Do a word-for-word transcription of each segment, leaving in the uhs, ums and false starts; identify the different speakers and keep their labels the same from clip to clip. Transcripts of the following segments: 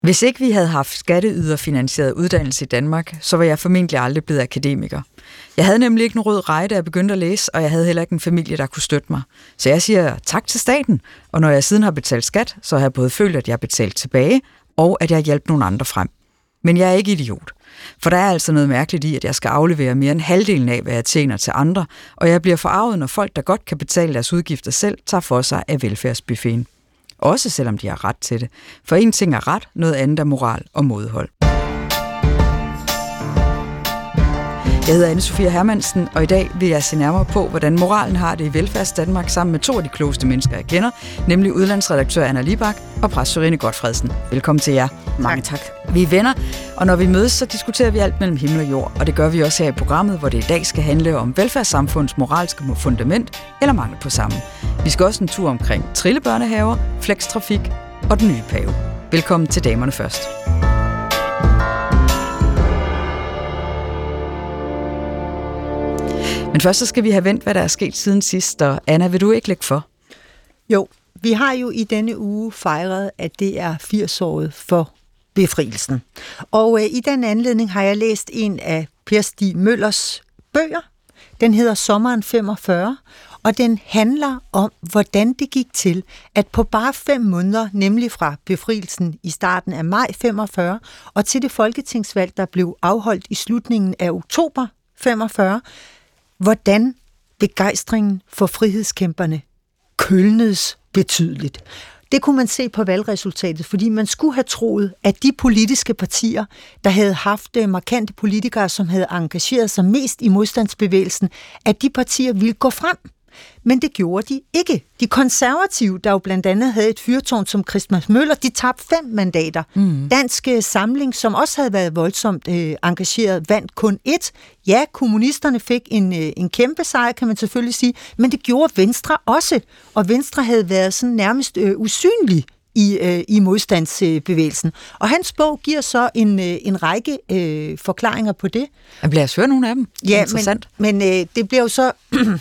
Speaker 1: Hvis ikke vi havde haft skatteyderfinansieret uddannelse i Danmark, så var jeg formentlig aldrig blevet akademiker. Jeg havde nemlig ikke en rød reje, da jeg begyndte at læse, og jeg havde heller ikke en familie, der kunne støtte mig. Så jeg siger tak til staten, og når jeg siden har betalt skat, så har jeg både følt, at jeg har betalt tilbage, og at jeg har hjulpet nogle andre frem. Men jeg er ikke idiot. For der er altså noget mærkeligt i, at jeg skal aflevere mere end halvdelen af, hvad jeg tjener til andre, og jeg bliver forarvet, når folk, der godt kan betale deres udgifter selv, tager for sig af velfærdsbuffeten. Også selvom de har ret til det. For en ting er ret, noget andet er moral og mådehold. Jeg hedder Anne-Sophie Hermansen, og i dag vil jeg se nærmere på, hvordan moralen har det i Velfærds Danmark sammen med to af de klogeste mennesker, jeg kender, nemlig udlandsredaktør Anna Libak og præst Sørine Gotfredsen. Velkommen til jer.
Speaker 2: Mange tak.
Speaker 1: Vi er venner, og når vi mødes, så diskuterer vi alt mellem himmel og jord, og det gør vi også her i programmet, hvor det i dag skal handle om velfærdssamfundets moralske fundament eller mangel på samme. Vi skal også en tur omkring trillebørnehaver, flextrafik og den nye pave. Velkommen til Damerne Først. Men først så skal vi have vendt, hvad der er sket siden sidst, og Anna, vil du ikke lægge for?
Speaker 2: Jo, vi har jo i denne uge fejret, at det er firs-året for befrielsen. Og øh, i den anledning har jeg læst en af Per Stig Møllers bøger. Den hedder Sommeren femogfyrre, og den handler om, hvordan det gik til, at på bare fem måneder, nemlig fra befrielsen i starten af maj femogfyrre, og til det folketingsvalg, der blev afholdt i slutningen af oktober femogfyrre, hvordan begejstringen for frihedskæmperne kølnedes betydeligt. Det kunne man se på valgresultatet, fordi man skulle have troet, at de politiske partier, der havde haft markante politikere, som havde engageret sig mest i modstandsbevægelsen, at de partier ville gå frem. Men det gjorde de ikke. De konservative, der jo blandt andet havde et fyrtårn som Christmas Møller, de tabte fem mandater. Mm. Dansk Samling, som også havde været voldsomt øh, engageret, vandt kun ét. Ja, kommunisterne fik en, øh, en kæmpe sejr, kan man selvfølgelig sige, men det gjorde Venstre også. Og Venstre havde været sådan nærmest øh, usynlig i, øh, i modstandsbevægelsen. Og hans bog giver så en, øh, en række øh, forklaringer på det.
Speaker 1: Jeg bliver at høre nogle af dem.
Speaker 2: Ja, men, men øh, det bliver jo så...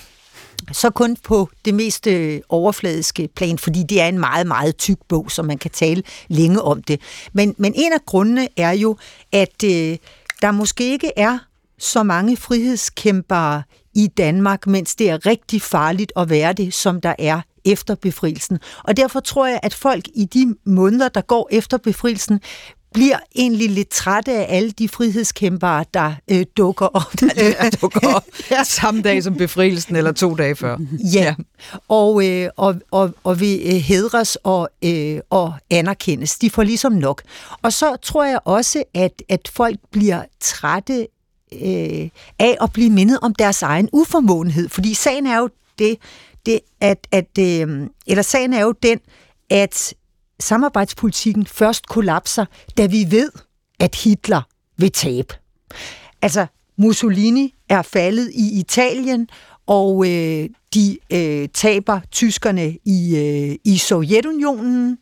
Speaker 2: Så kun på det mest øh, overfladiske plan, fordi det er en meget, meget tyk bog, så man kan tale længe om det. Men, men en af grundene er jo, at øh, der måske ikke er så mange frihedskæmpere i Danmark, mens det er rigtig farligt at være det, som der er efter befrielsen. Og derfor tror jeg, at folk i de måneder, der går efter befrielsen, bliver egentlig lidt trætte af alle de frihedskæmpere, der øh, dukker op.
Speaker 1: Der dukker op ja. Samme dag som befrielsen, eller to dage før.
Speaker 2: Ja, ja. Og, øh, og, og, og vil øh, hædres og, øh, og anerkendes. De får ligesom nok. Og så tror jeg også, at, at folk bliver trætte øh, af at blive mindet om deres egen uformåenhed. Fordi sagen er jo det, det at, at øh, eller sagen er jo den, at samarbejdspolitikken først kollapser, da vi ved, at Hitler vil tabe. Altså, Mussolini er faldet i Italien, og øh, de øh, taber tyskerne i, øh, i Sovjetunionen,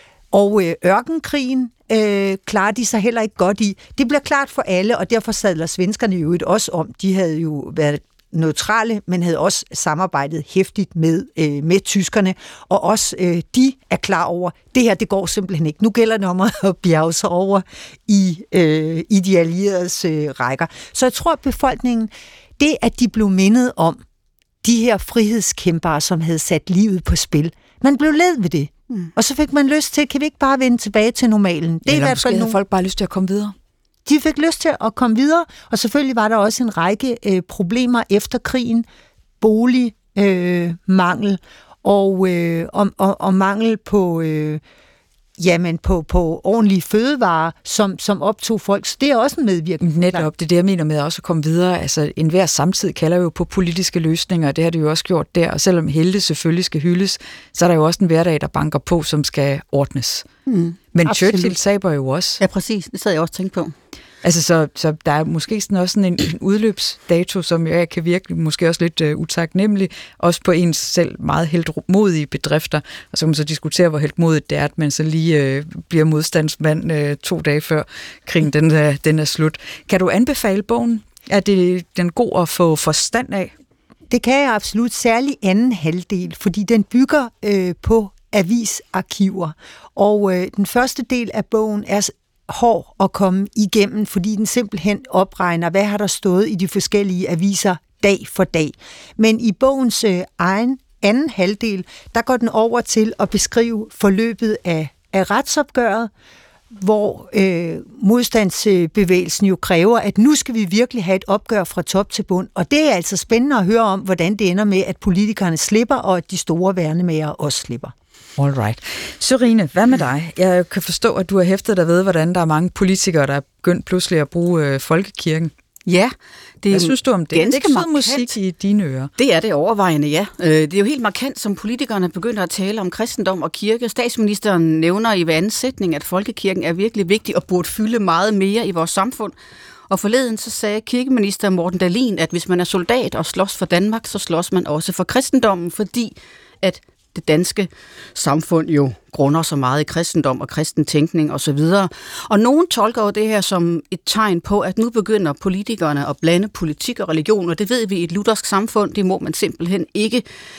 Speaker 2: og øh, ørkenkrigen øh, klarer de sig heller ikke godt i. Det bliver klart for alle, og derfor sadler svenskerne jo et også om. De havde jo været neutrale, men havde også samarbejdet hæftigt med, øh, med tyskerne, og også øh, de er klar over, det her, det går simpelthen ikke. Nu gælder det om at bjerge sig over i, øh, i de allieredes øh, rækker. Så jeg tror, at befolkningen, det at de blev mindet om de her frihedskæmpere, som havde sat livet på spil, man blev led ved det. Mm. Og så fik man lyst til, kan vi ikke bare vende tilbage til normalen? Det
Speaker 1: Eller er i hvert fald nogle... folk bare lyst til at komme videre.
Speaker 2: De fik lyst til at komme videre, og selvfølgelig var der også en række øh, problemer efter krigen, bolig, øh, mangel og, øh, og, og, og mangel på, øh, jamen på, på ordentlige fødevarer, som, som optog folk. Så det er også en medvirkning.
Speaker 1: Netop, det er det, jeg mener med også at komme videre. Altså, enhver samtid kalder jo på politiske løsninger, og det har det jo også gjort der. Og selvom helte selvfølgelig skal hyldes, så er der jo også en hverdag, der banker på, som skal ordnes. Mm, Men absolut. Churchill taber jo også.
Speaker 3: Ja, præcis. Det sad jeg også tænkt på.
Speaker 1: Altså, så, så der er måske sådan også sådan en, en udløbsdato, som jeg kan virke måske også lidt uh, utaknemmelig, også på ens selv meget heltmodige bedrifter, og så kan man så diskutere, hvor heltmodigt det er, at man så lige uh, bliver modstandsmand uh, to dage før krigen den, uh, den er slut. Kan du anbefale bogen? Er det den god at få forstand af?
Speaker 2: Det kan jeg absolut, særlig anden halvdel, fordi den bygger øh, på avisarkiver. Og øh, den første del af bogen er hård at komme igennem, fordi den simpelthen opregner, hvad har der stået i de forskellige aviser dag for dag. Men i bogens øh, egen anden halvdel, der går den over til at beskrive forløbet af, af retsopgøret, hvor øh, modstandsbevægelsen jo kræver, at nu skal vi virkelig have et opgør fra top til bund. Og det er altså spændende at høre om, hvordan det ender med, at politikerne slipper, og at de store værnemager også slipper.
Speaker 1: Alright. Sørine, hvad med dig? Jeg kan forstå, at du har hæftet dig ved, hvordan der er mange politikere, der er begyndt pludselig at bruge øh, folkekirken.
Speaker 3: Ja. Det er
Speaker 1: Hvad synes du om det? Det er ikke
Speaker 3: markant
Speaker 1: musik i dine ører.
Speaker 3: Det er det overvejende, ja. Det er jo helt markant, som politikerne begynder at tale om kristendom og kirke. Statsministeren nævner i hver anden sætning, at folkekirken er virkelig vigtig og burde fylde meget mere i vores samfund. Og forleden så sagde kirkeminister Morten Dahlin, at hvis man er soldat og slås for Danmark, så slås man også for kristendommen, fordi at det danske samfund jo grunder så meget i kristendom og kristen tænkning osv. Og nogen tolker jo det her som et tegn på, at nu begynder politikerne at blande politik og religion, og det ved vi i et luthersk samfund, det må man simpelthen ikke.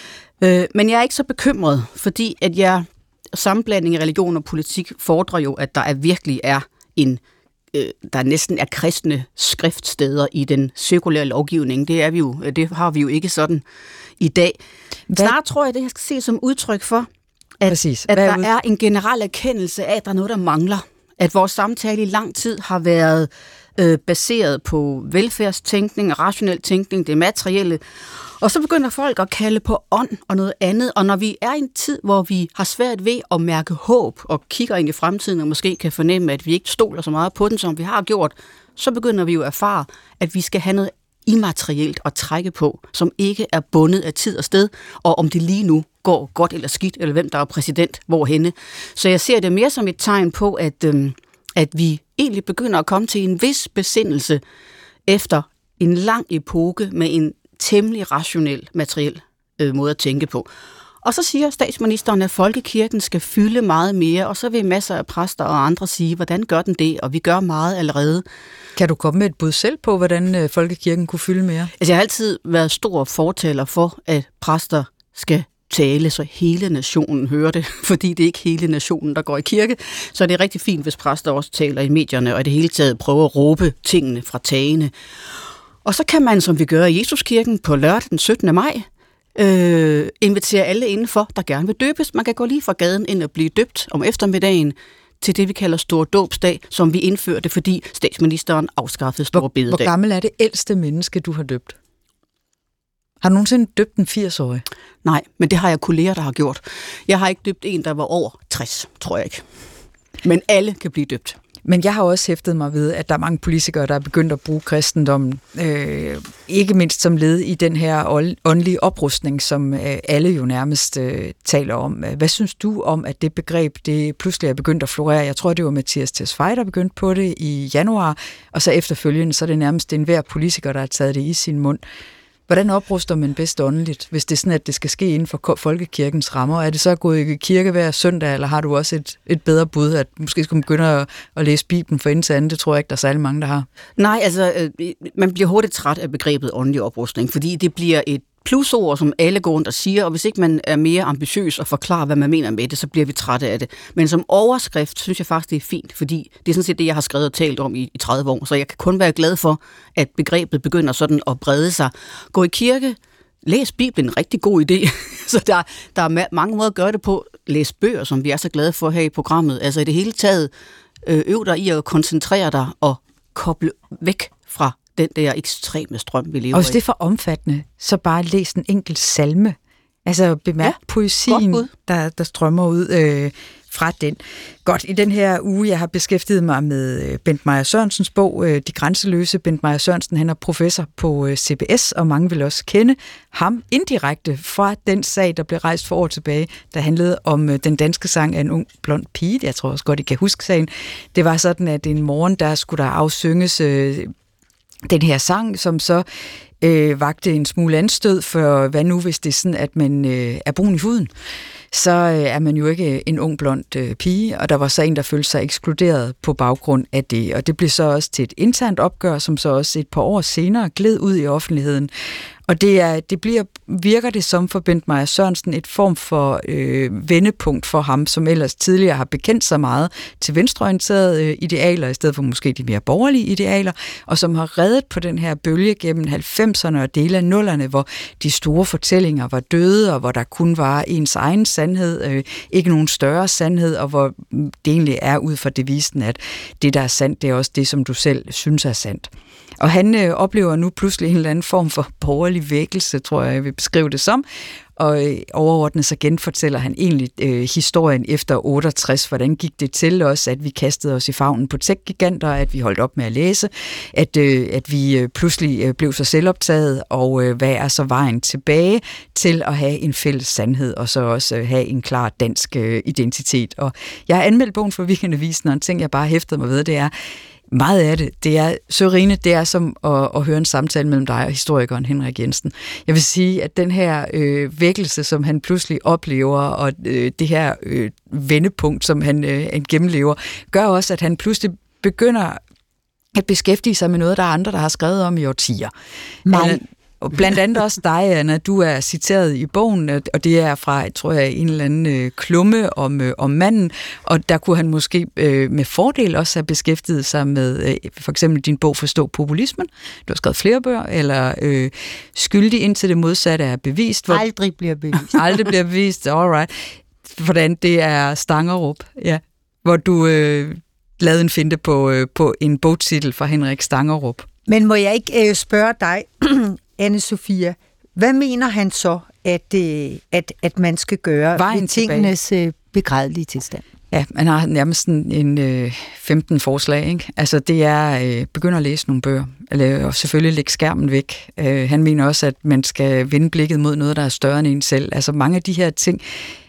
Speaker 3: Men jeg er ikke så bekymret, fordi at jeg sammenblanding af religion og politik fordrer jo, at der er virkelig er en der næsten er kristne skriftsteder i den sekulære lovgivning. Det er vi jo, det har vi jo ikke sådan i dag. Snart tror jeg, det jeg skal se som udtryk for, at, at der er en generel erkendelse af, at der er noget, der mangler. At vores samtale i lang tid har været øh, baseret på velfærdstænkning, rationel tænkning, det materielle. Og så begynder folk at kalde på ånd og noget andet. Og når vi er i en tid, hvor vi har svært ved at mærke håb og kigger ind i fremtiden og måske kan fornemme, at vi ikke stoler så meget på den, som vi har gjort, så begynder vi jo at erfare, at vi skal have noget immaterielt at trække på, som ikke er bundet af tid og sted, og om det lige nu går godt eller skidt, eller hvem der er præsident, hvorhenne. Så jeg ser det mere som et tegn på, at, øhm, at vi egentlig begynder at komme til en vis besindelse efter en lang epoke med en temmelig rationel, materiel øh, måde at tænke på. Og så siger statsministeren, at folkekirken skal fylde meget mere, og så vil masser af præster og andre sige, hvordan gør den det, og vi gør meget allerede.
Speaker 1: Kan du komme med et bud selv på, hvordan øh, folkekirken kunne fylde mere?
Speaker 3: Altså, jeg har altid været stor fortaler for, at præster skal tale, så hele nationen hører det, fordi det er ikke hele nationen, der går i kirke. Så det er rigtig fint, hvis præster også taler i medierne, og i det hele taget prøver at råbe tingene fra tagene. Og så kan man, som vi gør i Jesuskirken på lørdag den syttende maj, øh, invitere alle indenfor, der gerne vil døbes. Man kan gå lige fra gaden ind og blive døbt om eftermiddagen til det, vi kalder stor dåbsdag, som vi indførte, fordi statsministeren afskaffede store bededag.
Speaker 1: Hvor gammel er det ældste menneske, du har døbt? Har du nogensinde døbt en firs-årig?
Speaker 3: Nej, men det har jeg kolleger, der har gjort. Jeg har ikke døbt en, der var over tres, tror jeg ikke. Men alle kan blive døbt.
Speaker 1: Men jeg har også hæftet mig ved, at der er mange politikere, der er begyndt at bruge kristendommen, øh, ikke mindst som led i den her åndelige oprustning, som øh, alle jo nærmest øh, taler om. Hvad synes du om, at det begreb, det pludselig er begyndt at florere? Jeg tror, det var Mathias Tesfaye, der begyndte på det i januar, og så efterfølgende, så er det nærmest enhver politiker, der har taget det i sin mund. Hvordan opruster man bedst åndeligt, hvis det er sådan, at det skal ske inden for folkekirkens rammer? Er det så gået i kirke hver søndag, eller har du også et, et bedre bud, at måske skal man begynde at, at læse Bibelen for inden til anden? Det tror jeg ikke, der er særlig mange, der har.
Speaker 3: Nej, altså, man bliver hurtigt træt af begrebet åndelig oprustning, fordi det bliver et plusord, som alle går rundt og siger, og hvis ikke man er mere ambitiøs og forklarer, hvad man mener med det, så bliver vi trætte af det. Men som overskrift synes jeg faktisk, det er fint, fordi det er sådan set det, jeg har skrevet og talt om i, i tredive år, så jeg kan kun være glad for, at begrebet begynder sådan at brede sig. Gå i kirke, læs Bibelen, en rigtig god idé. Så der, der er mange måder at gøre det på. Læs bøger, som vi er så glade for her i programmet. Altså i det hele taget, øv dig i at koncentrere dig og koble væk fra den der ekstreme strøm, vi lever i.
Speaker 1: Og hvis det er for omfattende, så bare læs en enkelt salme. Altså bemærk ja, poesien, der, der strømmer ud øh, fra den. Godt, i den her uge, jeg har beskæftiget mig med Bent Meyer Sørensens bog, De Grænseløse. Bent Meyer Sørensen, han er professor på C B S, og mange vil også kende ham indirekte fra den sag, der blev rejst for år tilbage, der handlede om den danske sang af en ung blond pige. Jeg tror også godt, I kan huske sagen. Det var sådan, at en morgen, der skulle der afsynges øh, den her sang, som så øh, vagte en smule anstød, for hvad nu, hvis det er sådan, at man øh, er brun i huden? Så øh, er man jo ikke en ung blond øh, pige, og der var så en, der følte sig ekskluderet på baggrund af det. Og det blev så også til et internt opgør, som så også et par år senere gled ud i offentligheden. Og det, er, det bliver virker det som for Bent Meyer Sørensen et form for øh, vendepunkt for ham, som ellers tidligere har bekendt sig meget til venstreorienterede øh, idealer, i stedet for måske de mere borgerlige idealer, og som har reddet på den her bølge gennem halvfemserne og dele af nullerne, hvor de store fortællinger var døde, og hvor der kun var ens egen sandhed, øh, ikke nogen større sandhed, og hvor det egentlig er ud fra devisen, at det, der er sandt, det er også det, som du selv synes er sandt. Og han øh, oplever nu pludselig en eller anden form for borgerlig vækkelse, tror jeg, jeg vil beskrive det som. Og øh, overordnet så genfortæller han egentlig øh, historien efter otteogtres. Hvordan gik det til os, at vi kastede os i favnen på tech-giganter, at vi holdt op med at læse, at, øh, at vi øh, pludselig øh, blev så selvoptaget, og øh, hvad er så vejen tilbage til at have en fælles sandhed, og så også øh, have en klar dansk øh, identitet. Og jeg har anmeldt bogen for Weekendavisen, og en ting, jeg bare hæftede mig ved, det er, meget af det, det er, Sørine, det er som at, at høre en samtale mellem dig og historikeren Henrik Jensen. Jeg vil sige, at den her øh, vækkelse, som han pludselig oplever, og øh, det her øh, vendepunkt, som han, øh, han gennemlever, gør også, at han pludselig begynder at beskæftige sig med noget, der er andre, der har skrevet om i årtier.
Speaker 2: Mig.
Speaker 1: Og blandt andet også dig, Anna, du er citeret i bogen, og det er fra, tror jeg, en eller anden øh, klumme om, øh, om manden, og der kunne han måske øh, med fordel også have beskæftiget sig med øh, for eksempel din bog Forstå populismen. Du har skrevet flere bøger, eller øh, Skyldig indtil det modsatte er bevist. Hvor,
Speaker 2: Aldrig bliver bevist.
Speaker 1: Aldrig bliver bevist, alright. Hvordan det er Stangerup, ja, hvor du øh, lavede en finte på, øh, på en bogtitel fra Henrik Stangerup.
Speaker 2: Men må jeg ikke øh, spørge dig, Anne-Sophia, hvad mener han så, at, øh, at, at man skal gøre
Speaker 1: Vejen
Speaker 2: ved tingenes øh, begrædelige tilstand?
Speaker 1: Ja, man har nærmest en, en øh, femten forslag, ikke? Altså det er, øh, begynder at læse nogle bøger, eller, og selvfølgelig lægge skærmen væk. Øh, han mener også, at man skal vende blikket mod noget, der er større end en selv. Altså mange af de her ting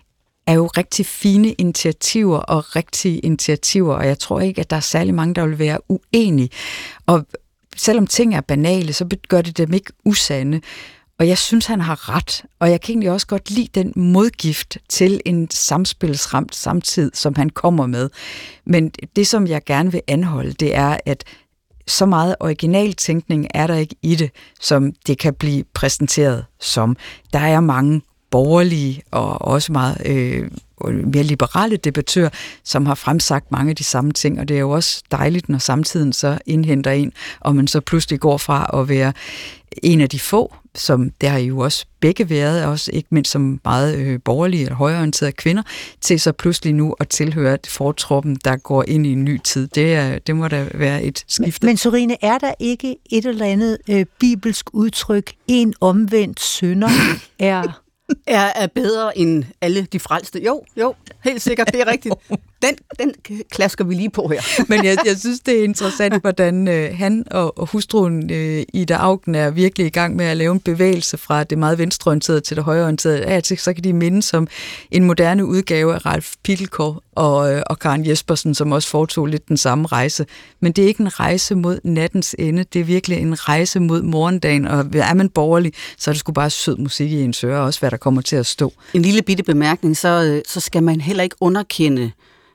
Speaker 1: er jo rigtig fine initiativer og rigtige initiativer, og jeg tror ikke, at der er særlig mange, der vil være uenige. Og selvom ting er banale, så gør det dem ikke usande. Og jeg synes, han har ret. Og jeg kan egentlig også godt lide den modgift til en samspilsramt samtid, som han kommer med. Men det, som jeg gerne vil anholde, det er, at så meget originaltænkning er der ikke i det, som det kan blive præsenteret som. Der er mange borgerlige og også meget øh, mere liberale debattører, som har fremsagt mange af de samme ting, og det er jo også dejligt, når samtiden så indhenter en, og man så pludselig går fra at være en af de få, som der har jo også begge været, også ikke mindst som meget øh, borgerlige eller højreorienterede kvinder, til så pludselig nu at tilhøre fortroppen, der går ind i en ny tid. Det, er, det må da være et skifte.
Speaker 2: Men, men Sørine, er der ikke et eller andet øh, bibelsk udtryk, en omvendt synder er...
Speaker 3: Er, er bedre end alle de frelste. Jo, jo, helt sikkert, det er rigtigt. Den, den klasker vi lige på her.
Speaker 1: Men jeg, jeg synes, det er interessant, hvordan øh, han og, og hustruen øh, Ida Auken er virkelig i gang med at lave en bevægelse fra det meget venstreorienterede til det højreorienterede. Ja, så kan de minde som en moderne udgave af Ralf Pilgaard og, øh, og Karen Jespersen, som også foretog lidt den samme rejse. Men det er ikke en rejse mod nattens ende, det er virkelig en rejse mod morgendagen, og er man borgerlig, så er det sgu bare sød musik i ens øre, også hvad der kommer til at stå.
Speaker 3: En lille bitte bemærkning, så, så skal man heller ikke underkende,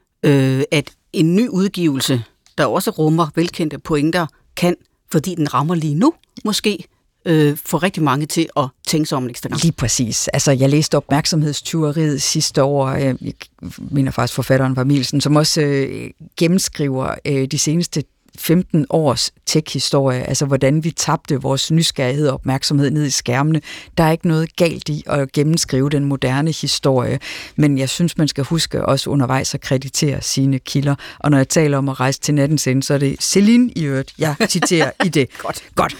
Speaker 3: øh, at en ny udgivelse, der også rummer velkendte pointer, kan, fordi den rammer lige nu, måske øh, få rigtig mange til at tænke sig om en ekstra gang.
Speaker 1: Lige præcis. Altså, jeg læste Opmærksomhedstyveriet sidste år. Jeg mener faktisk, forfatteren var Mielsen, som også øh, gennemskriver øh, de seneste femten års tech-historie, altså hvordan vi tabte vores nysgerrighed og opmærksomhed ned i skærmene. Der er ikke noget galt i at gennemskrive den moderne historie, men jeg synes, man skal huske også undervejs at kreditere sine kilder. Og når jeg taler om at rejse til nattens ende, så er det Celine i øvrigt, jeg citerer i det.
Speaker 3: Godt.
Speaker 1: Godt.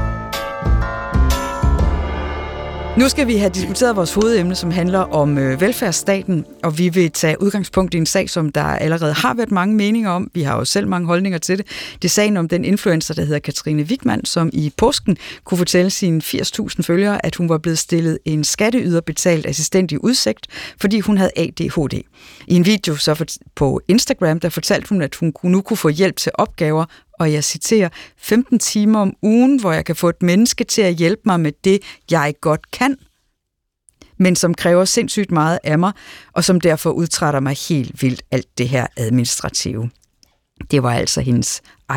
Speaker 1: Nu skal vi have diskuteret vores hovedemne, som handler om øh, velfærdsstaten, og vi vil tage udgangspunkt i en sag, som der allerede har været mange meninger om. Vi har jo selv mange holdninger til det. Det er sagen om den influencer, der hedder Katrine Wigman, som i påsken kunne fortælle sine firs tusind følgere, at hun var blevet stillet en skatteyderbetalt assistent i udsigt, fordi hun havde A D H D. I en video så på Instagram, der fortalte hun, at hun nu kunne få hjælp til opgaver, og jeg citerer, femten timer om ugen, hvor jeg kan få et menneske til at hjælpe mig med det, jeg godt kan, men som kræver sindssygt meget af mig, og som derfor udtrætter mig helt vildt alt det her administrative. Det var altså hendes egen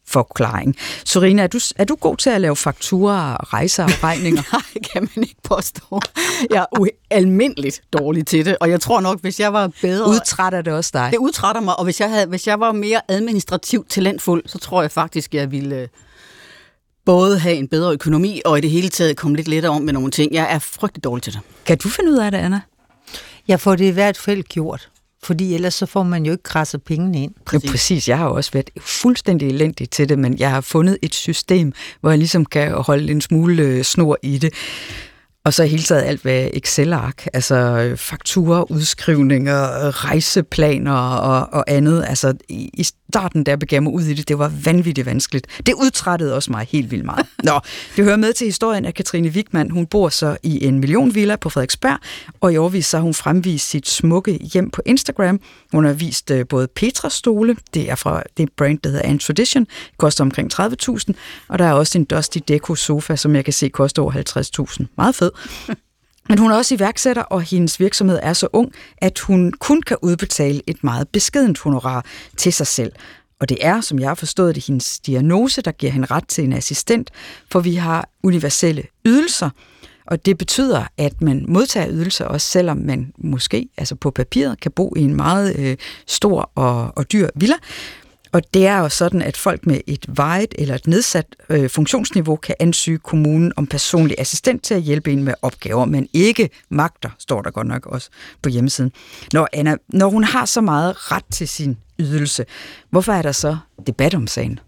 Speaker 1: forklaring. Sorina, er du, er du god til at lave fakturer, rejser og regninger?
Speaker 3: Nej, kan man ikke påstå. Jeg er ualmindeligt dårlig til det, og jeg tror nok, hvis jeg var bedre...
Speaker 1: Udtrætter det også dig?
Speaker 3: Det udtrætter mig, og hvis jeg, havde, hvis jeg var mere administrativt talentfuld, så tror jeg faktisk, jeg ville både have en bedre økonomi, og i det hele taget komme lidt lettere om med nogle ting. Jeg er frygtelig dårlig til det.
Speaker 1: Kan du finde ud af det, Anna?
Speaker 2: Jeg får det i hvert fald gjort. Fordi ellers så får man jo ikke krasset pengene ind.
Speaker 1: Præcis. Jo, præcis. Jeg har også været fuldstændig elendig til det, men jeg har fundet et system, hvor jeg ligesom kan holde en smule snor i det. Og så hele taget alt hvad Excel-ark, altså fakturer, udskrivninger, rejseplaner og, og andet. Altså i, i starten, da jeg begav mig ud i det, det var vanvittigt vanskeligt. Det udtrættede også mig helt vildt meget. Nå, det hører med til historien, at Katrine Wigman, hun bor så i en millionvilla på Frederiksberg, og i årvis så har hun fremvist sit smukke hjem på Instagram. Hun har vist uh, både Petra-stole, det er fra det brand, der hedder An Tradition, det koster omkring tredive tusind, og der er også en Dusty Deco sofa, som jeg kan se koster over halvtreds tusind. Meget fed. Men hun er også iværksætter, og hendes virksomhed er så ung, at hun kun kan udbetale et meget beskedent honorar til sig selv. Og det er, som jeg har forstået det, hendes diagnose, der giver hende ret til en assistent, for vi har universelle ydelser, og det betyder, at man modtager ydelser også, selvom man måske, altså på papiret, kan bo i en meget øh, stor og, og dyr villa. Og det er jo sådan, at folk med et varigt eller et nedsat øh, funktionsniveau kan ansøge kommunen om personlig assistent til at hjælpe en med opgaver, men ikke magter, står der godt nok også på hjemmesiden. Når, Anna, når hun har så meget ret til sin ydelse, hvorfor er der så debat om sagen?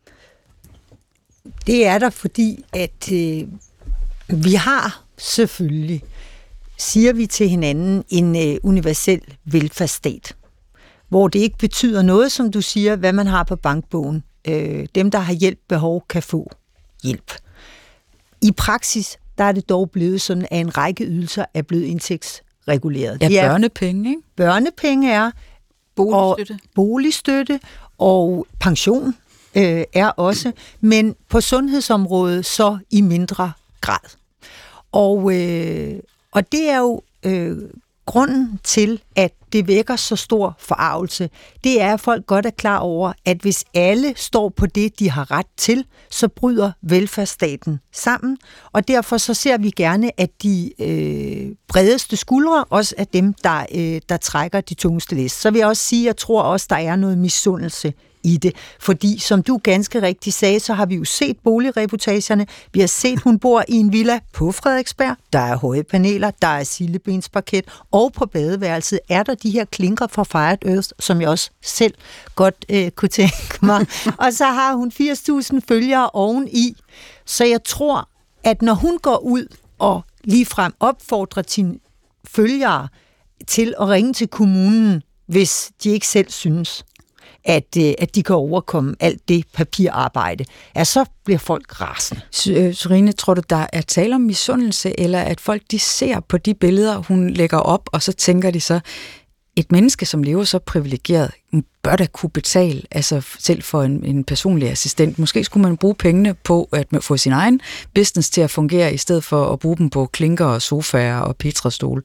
Speaker 2: Det er der, fordi at øh, vi har selvfølgelig, siger vi til hinanden, en øh, universel velfærdsstat, hvor det ikke betyder noget, som du siger, hvad man har på bankbogen. Øh, dem, der har hjælp behov, kan få hjælp. I praksis, der er det dog blevet sådan, at en række ydelser er blevet indtægtsreguleret.
Speaker 1: Ja,
Speaker 2: det er,
Speaker 1: børnepenge, ikke?
Speaker 2: Børnepenge er,
Speaker 3: boligstøtte,
Speaker 2: og, boligstøtte og pension øh, er også, men på sundhedsområdet så i mindre grad. Og, øh, og det er jo øh, grunden til, at det vækker så stor forargelse, det er, at folk godt er klar over, at hvis alle står på det, de har ret til, så bryder velfærdsstaten sammen, og derfor så ser vi gerne, at de øh, bredeste skuldre også er dem, der, øh, der trækker de tungeste læs. Så vil jeg også sige, at jeg tror også, der er noget misundelse i det. Fordi, som du ganske rigtigt sagde, så har vi jo set boligreportagerne. Vi har set, hun bor i en villa på Frederiksberg. Der er høje paneler, der er sildebensparket, og på badeværelset er der de her klinker fra Fired Earth, som jeg også selv godt øh, kunne tænke mig. Og så har hun firs tusind følgere oveni. Så jeg tror, at når hun går ud og ligefrem opfordrer sine følgere til at ringe til kommunen, hvis de ikke selv synes, At, at de kan overkomme alt det papirarbejde, ja, så bliver folk rasende.
Speaker 1: Sorine, tror du, der er tale om misundelse, eller at folk de ser på de billeder, hun lægger op, og så tænker de så, et menneske, som lever så privilegeret, bør da kunne betale altså selv for en, en personlig assistent. Måske skulle man bruge pengene på at få sin egen business til at fungere, i stedet for at bruge dem på klinker og sofaer og Petra-stole.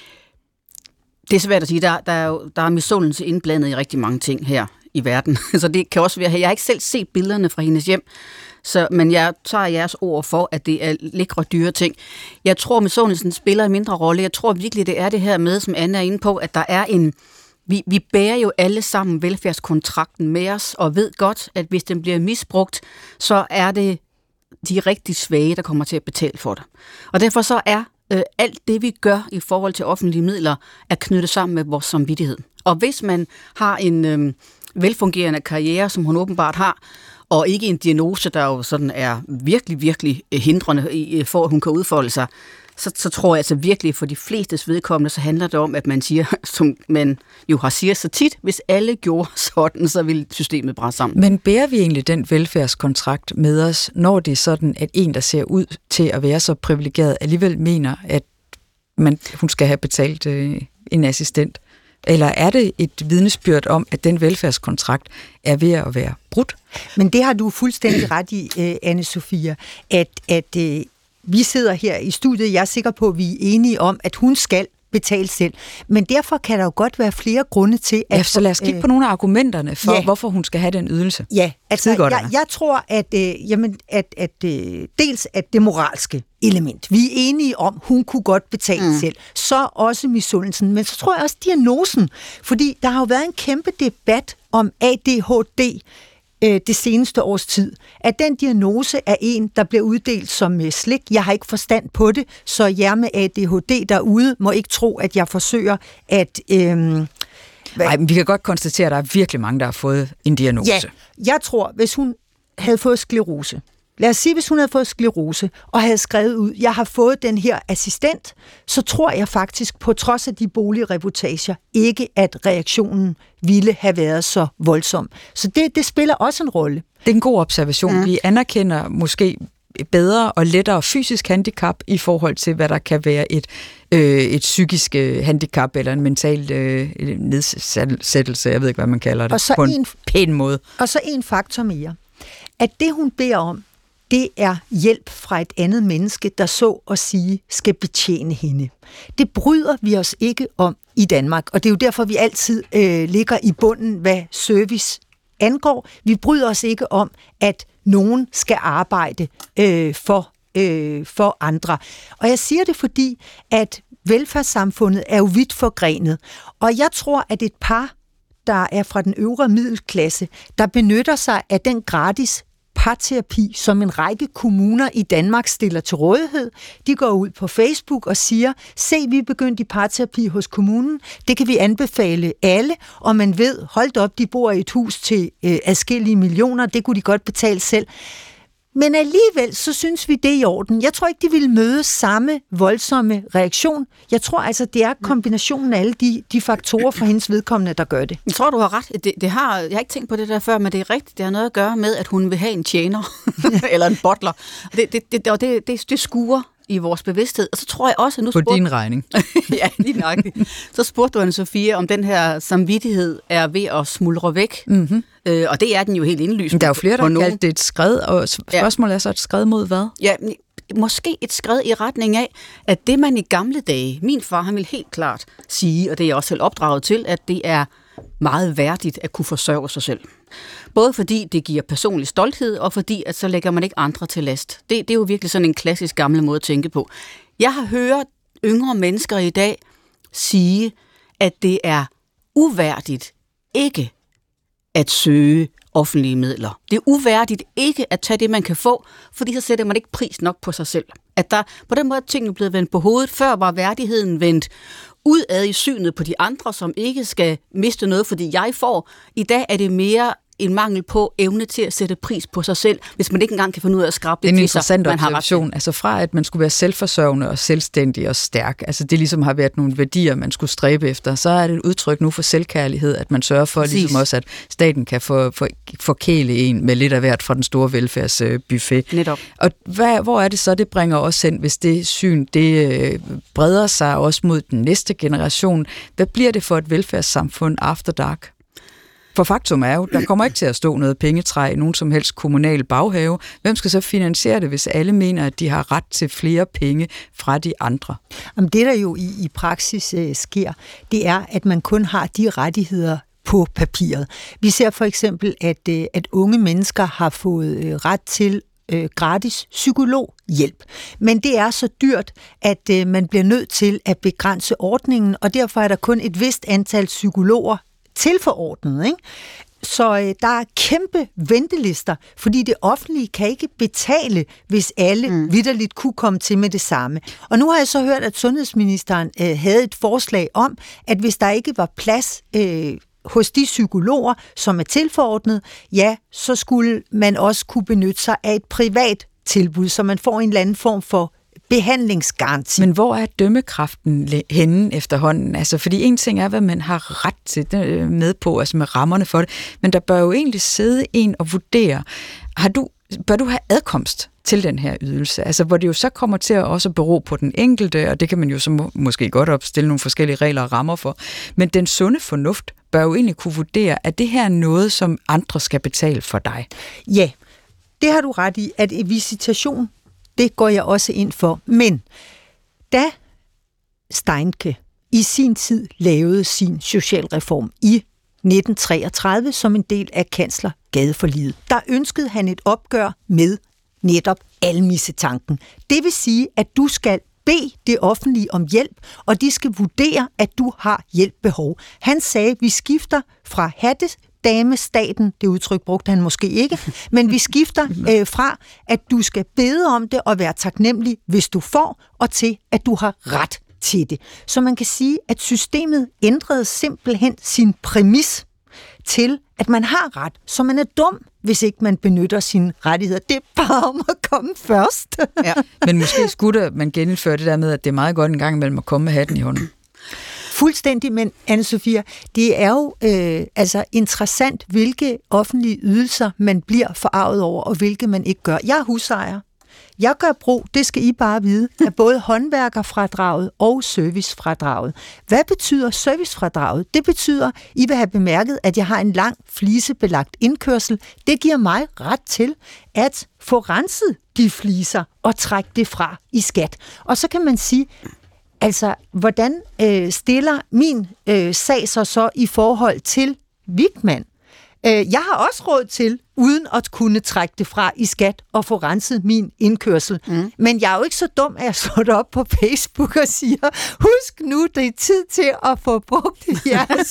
Speaker 3: Det er svært at sige. Der, der er jo der er misundelse indblandet i rigtig mange ting her i verden. Så det kan også være her. Jeg har ikke selv set billederne fra hendes hjem, så, men jeg tager jeres ord for, at det er lækre, dyre ting. Jeg tror, misundelsen spiller en mindre rolle. Jeg tror virkelig, det er det her med, som Anna er inde på, at der er en... Vi, vi bærer jo alle sammen velfærdskontrakten med os, og ved godt, at hvis den bliver misbrugt, så er det de rigtig svage, der kommer til at betale for det. Og derfor så er øh, alt det, vi gør i forhold til offentlige midler, er knyttet sammen med vores samvittighed. Og hvis man har en øh, velfungerende karriere, som hun åbenbart har, og ikke en diagnose, der jo sådan er virkelig, virkelig hindrende i, for, at hun kan udfolde sig, så, så tror jeg altså virkelig, for de flestes vedkommende, så handler det om, at man siger, som man jo har siger så tit, hvis alle gjorde sådan, så ville systemet brænde sammen.
Speaker 1: Men bærer vi egentlig den velfærdskontrakt med os, når det er sådan, at en, der ser ud til at være så privilegeret, alligevel mener, at man, hun skal have betalt øh, en assistent? Eller er det et vidnesbyrd om, at den velfærdskontrakt er ved at være brudt?
Speaker 2: Men det har du fuldstændig ret i, Anne-Sophia, at, at vi sidder her i studiet. Jeg er sikker på, at vi er enige om, at hun skal betale selv. Men derfor kan der jo godt være flere grunde til, at...
Speaker 1: Ja, så lad os kigge øh, på nogle af argumenterne for, ja. hvorfor hun skal have den ydelse.
Speaker 2: Ja, altså godt, jeg, jeg tror, at, øh, jamen, at, at øh, dels at det moralske element, vi er enige om, hun kunne godt betale mm. selv, så også misundelsen, men så tror jeg også diagnosen, fordi der har jo været en kæmpe debat om A D H D øh, det seneste års tid, at den diagnose er en, der bliver uddelt som øh, slik. Jeg har ikke forstand på det, så jer med A D H D derude må ikke tro, at jeg forsøger at... Øh,
Speaker 1: Nej, men vi kan godt konstatere, at der er virkelig mange, der har fået en diagnose.
Speaker 2: Ja, jeg tror, hvis hun havde fået sklerose, lad os sige, hvis hun havde fået sklerose og havde skrevet ud, jeg har fået den her assistent, så tror jeg faktisk, på trods af de boligreportager, ikke at reaktionen ville have været så voldsom. Så det, det spiller også en rolle.
Speaker 1: Det er en god observation. Ja. Vi anerkender måske bedre og lettere fysisk handicap i forhold til, hvad der kan være et, øh, et psykisk handicap eller en mental øh, nedsættelse, jeg ved ikke, hvad man kalder det, og så på en, en pæn måde.
Speaker 2: Og så en faktor mere. At det, hun beder om, det er hjælp fra et andet menneske, der så at sige skal betjene hende. Det bryder vi os ikke om i Danmark, og det er jo derfor, vi altid øh, ligger i bunden, hvad service angår. Vi bryder os ikke om, at nogen skal arbejde øh, for, øh, for andre. Og jeg siger det, fordi at velfærdssamfundet er jo vidt forgrenet, og jeg tror, at et par, der er fra den øvre middelklasse, der benytter sig af den gratis parterapi, som en række kommuner i Danmark stiller til rådighed. De går ud på Facebook og siger, se, vi er begyndt i parterapi hos kommunen. Det kan vi anbefale alle, og man ved, hold op, de bor i et hus til øh, adskillige millioner, det kunne de godt betale selv. Men alligevel, så synes vi, det er i orden. Jeg tror ikke, de ville møde samme voldsomme reaktion. Jeg tror altså, det er kombinationen af alle de, de faktorer for hendes vedkommende, der gør det.
Speaker 3: Jeg tror, du har ret. Det, det har, jeg har ikke tænkt på det der før, men det er rigtigt. Det har noget at gøre med, at hun vil have en tjener eller en butler. Det, det, det, det, det, det skuer i vores bevidsthed. Og så tror jeg også, at nu
Speaker 1: på
Speaker 3: spurgte...
Speaker 1: din regning.
Speaker 3: Ja, lige nøjagtigt. Så spurgte du, Anne-Sophie, om den her samvittighed er ved at smuldre væk. Mm-hmm. Øh, og det er den jo helt indlysende.
Speaker 1: Der er jo flere, der har kaldt det et skred, og spørgsmålet ja. er så et skred mod hvad?
Speaker 3: Ja, måske et skred i retning af, at det man i gamle dage, min far, han vil helt klart sige, og det er jeg også selv opdraget til, at det er meget værdigt at kunne forsørge sig selv. Både fordi det giver personlig stolthed, og fordi at så lægger man ikke andre til last. Det, det er jo virkelig sådan en klassisk gammel måde at tænke på. Jeg har hørt yngre mennesker i dag sige, at det er uværdigt ikke at søge offentlige midler. Det er uværdigt ikke at tage det, man kan få, fordi så sætter man ikke pris nok på sig selv. At der på den måde tingene er blevet vendt på hovedet. Før var værdigheden vendt udad i synet på de andre, som ikke skal miste noget, fordi jeg får. I dag er det mere en mangel på evne til at sætte pris på sig selv, hvis man ikke engang kan finde ud af at skrabe det, det til sig, man har ret til.
Speaker 1: Altså fra at man skulle være selvforsørgende og selvstændig og stærk, altså det ligesom har været nogle værdier, man skulle stræbe efter, så er det et udtryk nu for selvkærlighed, at man sørger for ligesom også, at staten kan få, få, forkæle en med lidt af hvert fra den store velfærdsbuffet.
Speaker 3: Netop.
Speaker 1: Og hvad, hvor er det så, det bringer os hen, hvis det syn, det breder sig også mod den næste generation? Hvad bliver det for et velfærdssamfund after dark? For faktum er jo, der kommer ikke til at stå noget pengetræ i nogen som helst kommunal baghave. Hvem skal så finansiere det, hvis alle mener, at de har ret til flere penge fra de andre?
Speaker 2: Jamen, det, der jo i, i praksis øh, sker, det er, at man kun har de rettigheder på papiret. Vi ser for eksempel, at, øh, at unge mennesker har fået øh, ret til øh, gratis psykologhjælp. Men det er så dyrt, at øh, man bliver nødt til at begrænse ordningen, og derfor er der kun et vist antal psykologer tilforordnet, ikke? Så øh, der er kæmpe ventelister, fordi det offentlige kan ikke betale, hvis alle mm. vitterligt kunne komme til med det samme. Og nu har jeg så hørt, at sundhedsministeren øh, havde et forslag om, at hvis der ikke var plads øh, hos de psykologer, som er tilforordnet, ja, så skulle man også kunne benytte sig af et privat tilbud, så man får en eller anden form for behandlingsgaranti.
Speaker 1: Men hvor er dømmekraften henne efterhånden? Altså, fordi en ting er, hvad man har ret til det med på, altså med rammerne for det, men der bør jo egentlig sidde en og vurdere, har du, bør du have adkomst til den her ydelse? Altså, hvor det jo så kommer til at også bero på den enkelte, og det kan man jo så må, måske godt opstille nogle forskellige regler og rammer for, men den sunde fornuft bør jo egentlig kunne vurdere, at det her er noget, som andre skal betale for dig.
Speaker 2: Ja, det har du ret i, at visitation, det går jeg også ind for. Men da Steinke i sin tid lavede sin socialreform i nitten treogtredive som en del af kanslergadeforliget. Der ønskede han et opgør med netop almissetanken. Det vil sige, at du skal bede det offentlige om hjælp, og de skal vurdere, at du har hjælpbehov. Han sagde, at vi skifter fra hattedamestaten, det udtryk brugte han måske ikke, men vi skifter øh, fra, at du skal bede om det og være taknemmelig, hvis du får, og til, at du har ret til det. Så man kan sige, at systemet ændrede simpelthen sin præmis til, at man har ret, så man er dum, hvis ikke man benytter sine rettigheder. Det er bare om at komme først.
Speaker 1: Ja, men måske skulle man genindføre det der med, at det er meget godt en gang imellem at komme med hatten i hånden.
Speaker 2: Fuldstændig, men Anne-Sophia, det er jo øh, altså interessant, hvilke offentlige ydelser man bliver forarvet over, og hvilke man ikke gør. Jeg er husejer. Jeg gør brug, det skal I bare vide, af både håndværkerfradraget og servicefradraget. Hvad betyder servicefradraget? Det betyder, I vil have bemærket, at jeg har en lang flisebelagt indkørsel. Det giver mig ret til at få renset de fliser og trække det fra i skat. Og så kan man sige, altså, hvordan øh, stiller min øh, sag sig så i forhold til Wichmann? Øh, jeg har også råd til, uden at kunne trække det fra i skat og få renset min indkørsel. Mm. Men jeg er jo ikke så dum, at jeg slår det op på Facebook og siger, husk nu, det er tid til at få brugt jeres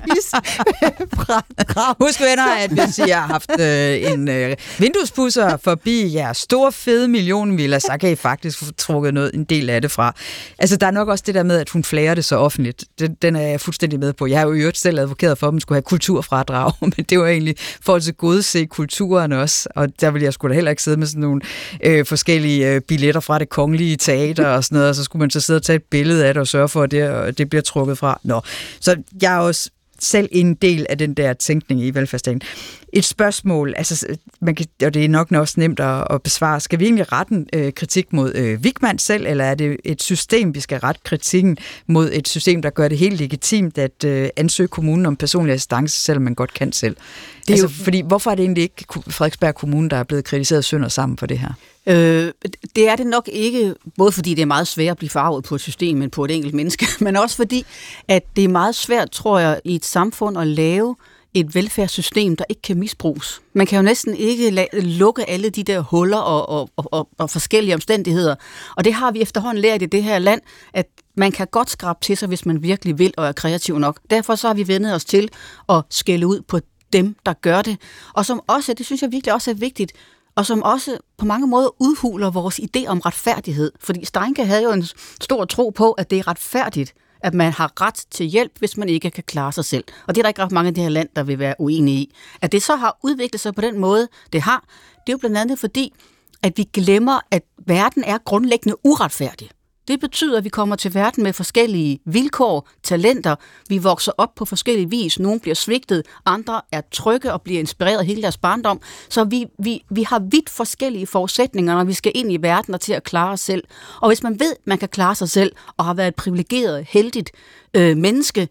Speaker 2: servicefradrag.
Speaker 1: Husk venner, at hvis I har haft øh, en øh, vinduespudser forbi jeres store, fede millionvilla, så kan I faktisk få trukket noget, en del af det fra. Altså, der er nok også det der med, at hun flærer det så offentligt. Den, den er jeg fuldstændig med på. Jeg har jo i øvrigt selv advokeret for, at man skulle have kulturfradrag, men det var egentlig for at tilgodese kulturen også, og der ville jeg sgu da heller ikke sidde med sådan nogle øh, forskellige øh, billetter fra Det Kongelige Teater og sådan noget, og så skulle man så sidde og tage et billede af det og sørge for, at det, det bliver trukket fra. Nå, så jeg er også selv en del af den der tænkning i velfærdsstaten. Et spørgsmål, altså, man kan, og det er nok også nemt at, at besvare, skal vi egentlig rette en øh, kritik mod øh, Wichmann selv, eller er det et system, vi skal rette kritikken mod, et system, der gør det helt legitimt at øh, ansøge kommunen om personlig assistance, selvom man godt kan selv? Det er altså, jo... fordi, hvorfor er det egentlig ikke Frederiksberg Kommune, der er blevet kritiseret sønder sammen for det her?
Speaker 3: Øh, det er det nok ikke, både fordi det er meget svært at blive farvet på et system end på et enkelt menneske, men også fordi, at det er meget svært, tror jeg, i et samfund at lave et velfærdssystem, der ikke kan misbruges. Man kan jo næsten ikke la- lukke alle de der huller og, og, og, og forskellige omstændigheder. Og det har vi efterhånden lært i det her land, at man kan godt skrabe til sig, hvis man virkelig vil og er kreativ nok. Derfor så har vi vendet os til at skælde ud på dem, der gør det. Og som også, det synes jeg virkelig også er vigtigt, og som også på mange måder udhuler vores idé om retfærdighed. Fordi Steinke havde jo en stor tro på, at det er retfærdigt, at man har ret til hjælp, hvis man ikke kan klare sig selv. Og det er der ikke ret mange af det her land, der vil være uenige i. At det så har udviklet sig på den måde, det har, det er jo blandt andet fordi, at vi glemmer, at verden er grundlæggende uretfærdig. Det betyder, at vi kommer til verden med forskellige vilkår, talenter. Vi vokser op på forskellige vis. Nogle bliver svigtet, andre er trygge og bliver inspireret hele deres barndom. Så vi, vi, vi har vidt forskellige forudsætninger, når vi skal ind i verden og til at klare os selv. Og hvis man ved, at man kan klare sig selv og har været et privilegeret, heldigt øh, menneske,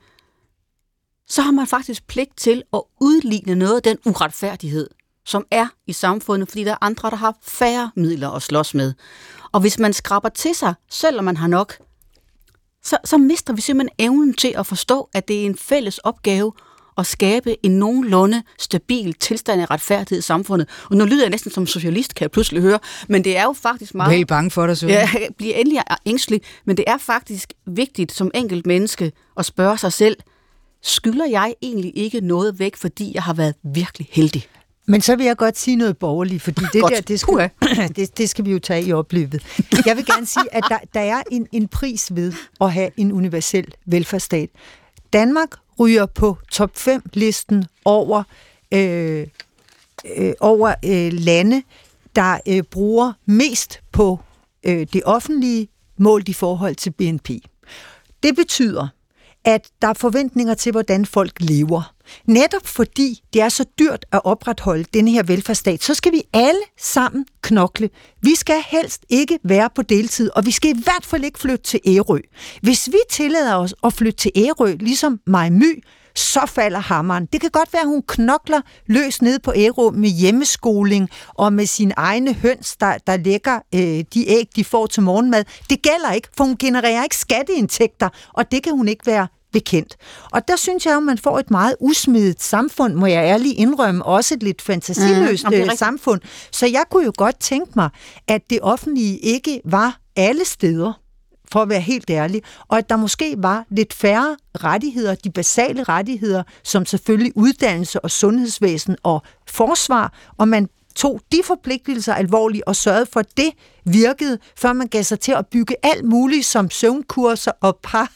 Speaker 3: så har man faktisk pligt til at udligne noget af den uretfærdighed, som er i samfundet, fordi der er andre, der har færre midler at slås med. Og hvis man skraber til sig, selvom man har nok, så, så mister vi simpelthen evnen til at forstå, at det er en fælles opgave at skabe en nogenlunde stabil tilstand af retfærdighed i samfundet. Og nu lyder jeg næsten som socialist, kan jeg pludselig høre, men det er jo faktisk meget...
Speaker 1: Jeg er helt bange for dig, så.
Speaker 3: Ja, jeg bliver endelig ængstelig, men det er faktisk vigtigt som enkelt menneske at spørge sig selv, skylder jeg egentlig ikke noget væk, fordi jeg har været virkelig heldig?
Speaker 2: Men så vil jeg godt sige noget borgerligt, fordi det der, det skal, det, det skal vi jo tage i opløbet. Jeg vil gerne sige, at der, der er en, en pris ved at have en universel velfærdsstat. Danmark ryger på top fem listen over, øh, øh, over øh, lande, der øh, bruger mest på øh, det offentlige målt i forhold til B N P. Det betyder, at der er forventninger til, hvordan folk lever. Netop fordi det er så dyrt at opretholde denne her velfærdsstat, så skal vi alle sammen knokle. Vi skal helst ikke være på deltid, og vi skal i hvert fald ikke flytte til Ærø. Hvis vi tillader os at flytte til Ærø, ligesom Maj My, så falder hammeren. Det kan godt være, at hun knokler løs ned på Ærø med hjemmeskoling og med sine egne høns, der, der lægger øh, de æg, de får til morgenmad. Det gælder ikke, for hun genererer ikke skatteindtægter, og det kan hun ikke være bekendt. Og der synes jeg, at man får et meget usmidigt samfund, må jeg ærligt indrømme, også et lidt fantasiløst mm, samfund. Så jeg kunne jo godt tænke mig, at det offentlige ikke var alle steder, for at være helt ærlig, og at der måske var lidt færre rettigheder, de basale rettigheder, som selvfølgelig uddannelse og sundhedsvæsen og forsvar, og man tog de forpligtelser alvorligt og sørgede for, at det virkede, før man gav sig til at bygge alt muligt som søvnkurser og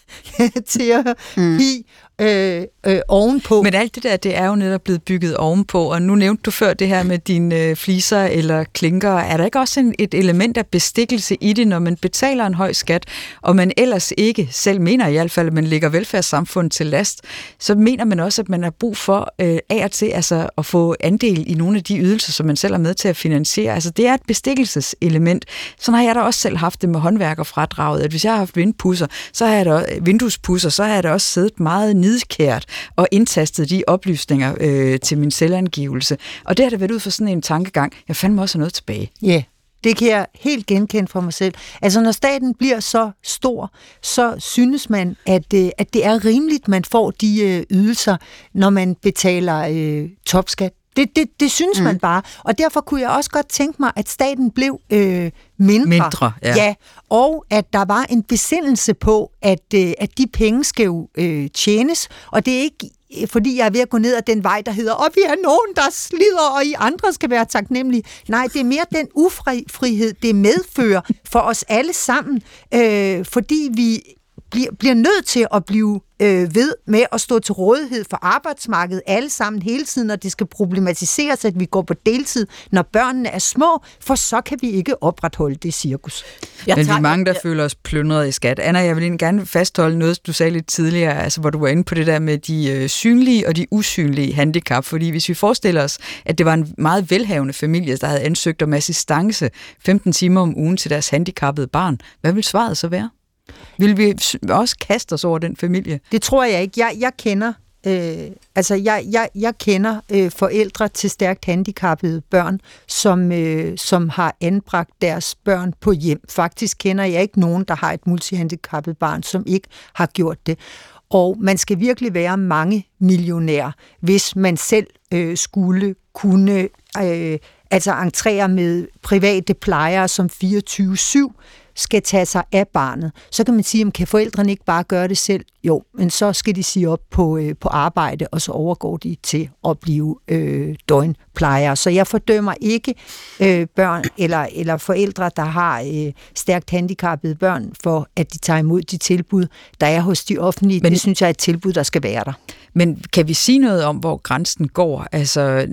Speaker 2: parterapi mm. øh, øh, ovenpå.
Speaker 1: Men alt det der, det er jo netop blevet bygget ovenpå, og nu nævnte du før det her med dine øh, fliser eller klinker. Er der ikke også en, et element af bestikkelse i det, når man betaler en høj skat, og man ellers ikke, selv mener i hvert fald, at man lægger velfærdssamfundet til last, så mener man også, at man har brug for øh, af og til altså, at få andel i nogle af de ydelser, som man selv er med til at finansiere. Altså det er et bestikkelseselement. Sådan har jeg da også selv haft det med håndværkerfradraget, at hvis jeg har haft vindpusser, så har jeg da, vinduespusser, så har jeg da også siddet meget nidkært og indtastet de oplysninger øh, til min selvangivelse. Og det har da været ud for sådan en tankegang, jeg fandt mig også noget tilbage.
Speaker 2: Ja, yeah. Det kan jeg helt genkende fra mig selv. Altså når staten bliver så stor, så synes man, at, øh, at det er rimeligt, man får de øh, ydelser, når man betaler øh, topskat. Det, det, det synes mm. man bare. Og derfor kunne jeg også godt tænke mig, at staten blev øh, mindre.
Speaker 1: Mindre, ja.
Speaker 2: ja. Og at der var en besindelse på, at, øh, at de penge skal jo øh, tjenes. Og det er ikke, fordi jeg er ved at gå ned ad den vej, der hedder, og vi er nogen, der slider, og I andre skal være taknemmelige. Nej, det er mere den ufrihed, det medfører for os alle sammen. Øh, fordi vi bliver, bliver nødt til at blive øh, ved med at stå til rådighed for arbejdsmarkedet alle sammen hele tiden, og det skal problematiseres, at vi går på deltid, når børnene er små, for så kan vi ikke opretholde det cirkus.
Speaker 1: Jeg Men vi er mange, der jeg... føler os plyndret i skat. Anna, jeg vil egentlig gerne fastholde noget, du sagde lidt tidligere, altså, hvor du var inde på det der med de øh, synlige og de usynlige handicap, fordi hvis vi forestiller os, at det var en meget velhavende familie, der havde ansøgt om assistance femten timer om ugen til deres handicappede barn, hvad vil svaret så være? Vil vi også kaste os over den familie?
Speaker 2: Det tror jeg ikke. Jeg, jeg kender, øh, altså jeg, jeg, jeg kender øh, forældre til stærkt handicappede børn, som, øh, som har anbragt deres børn på hjem. Faktisk kender jeg ikke nogen, der har et multihandicappet barn, som ikke har gjort det. Og man skal virkelig være mange millionær, hvis man selv øh, skulle kunne øh, altså entrere med private plejere som fireogtyve syv, skal tage sig af barnet. Så kan man sige, kan forældrene ikke bare gøre det selv? Jo, men så skal de sige op på, øh, på arbejde, og så overgår de til at blive øh, døgnplejere. Så jeg fordømmer ikke øh, børn eller, eller forældre, der har øh, stærkt handicappede børn, for at de tager imod de tilbud, der er hos de offentlige. Men det synes jeg er et tilbud, der skal være der.
Speaker 1: Men kan vi sige noget om, hvor grænsen går, altså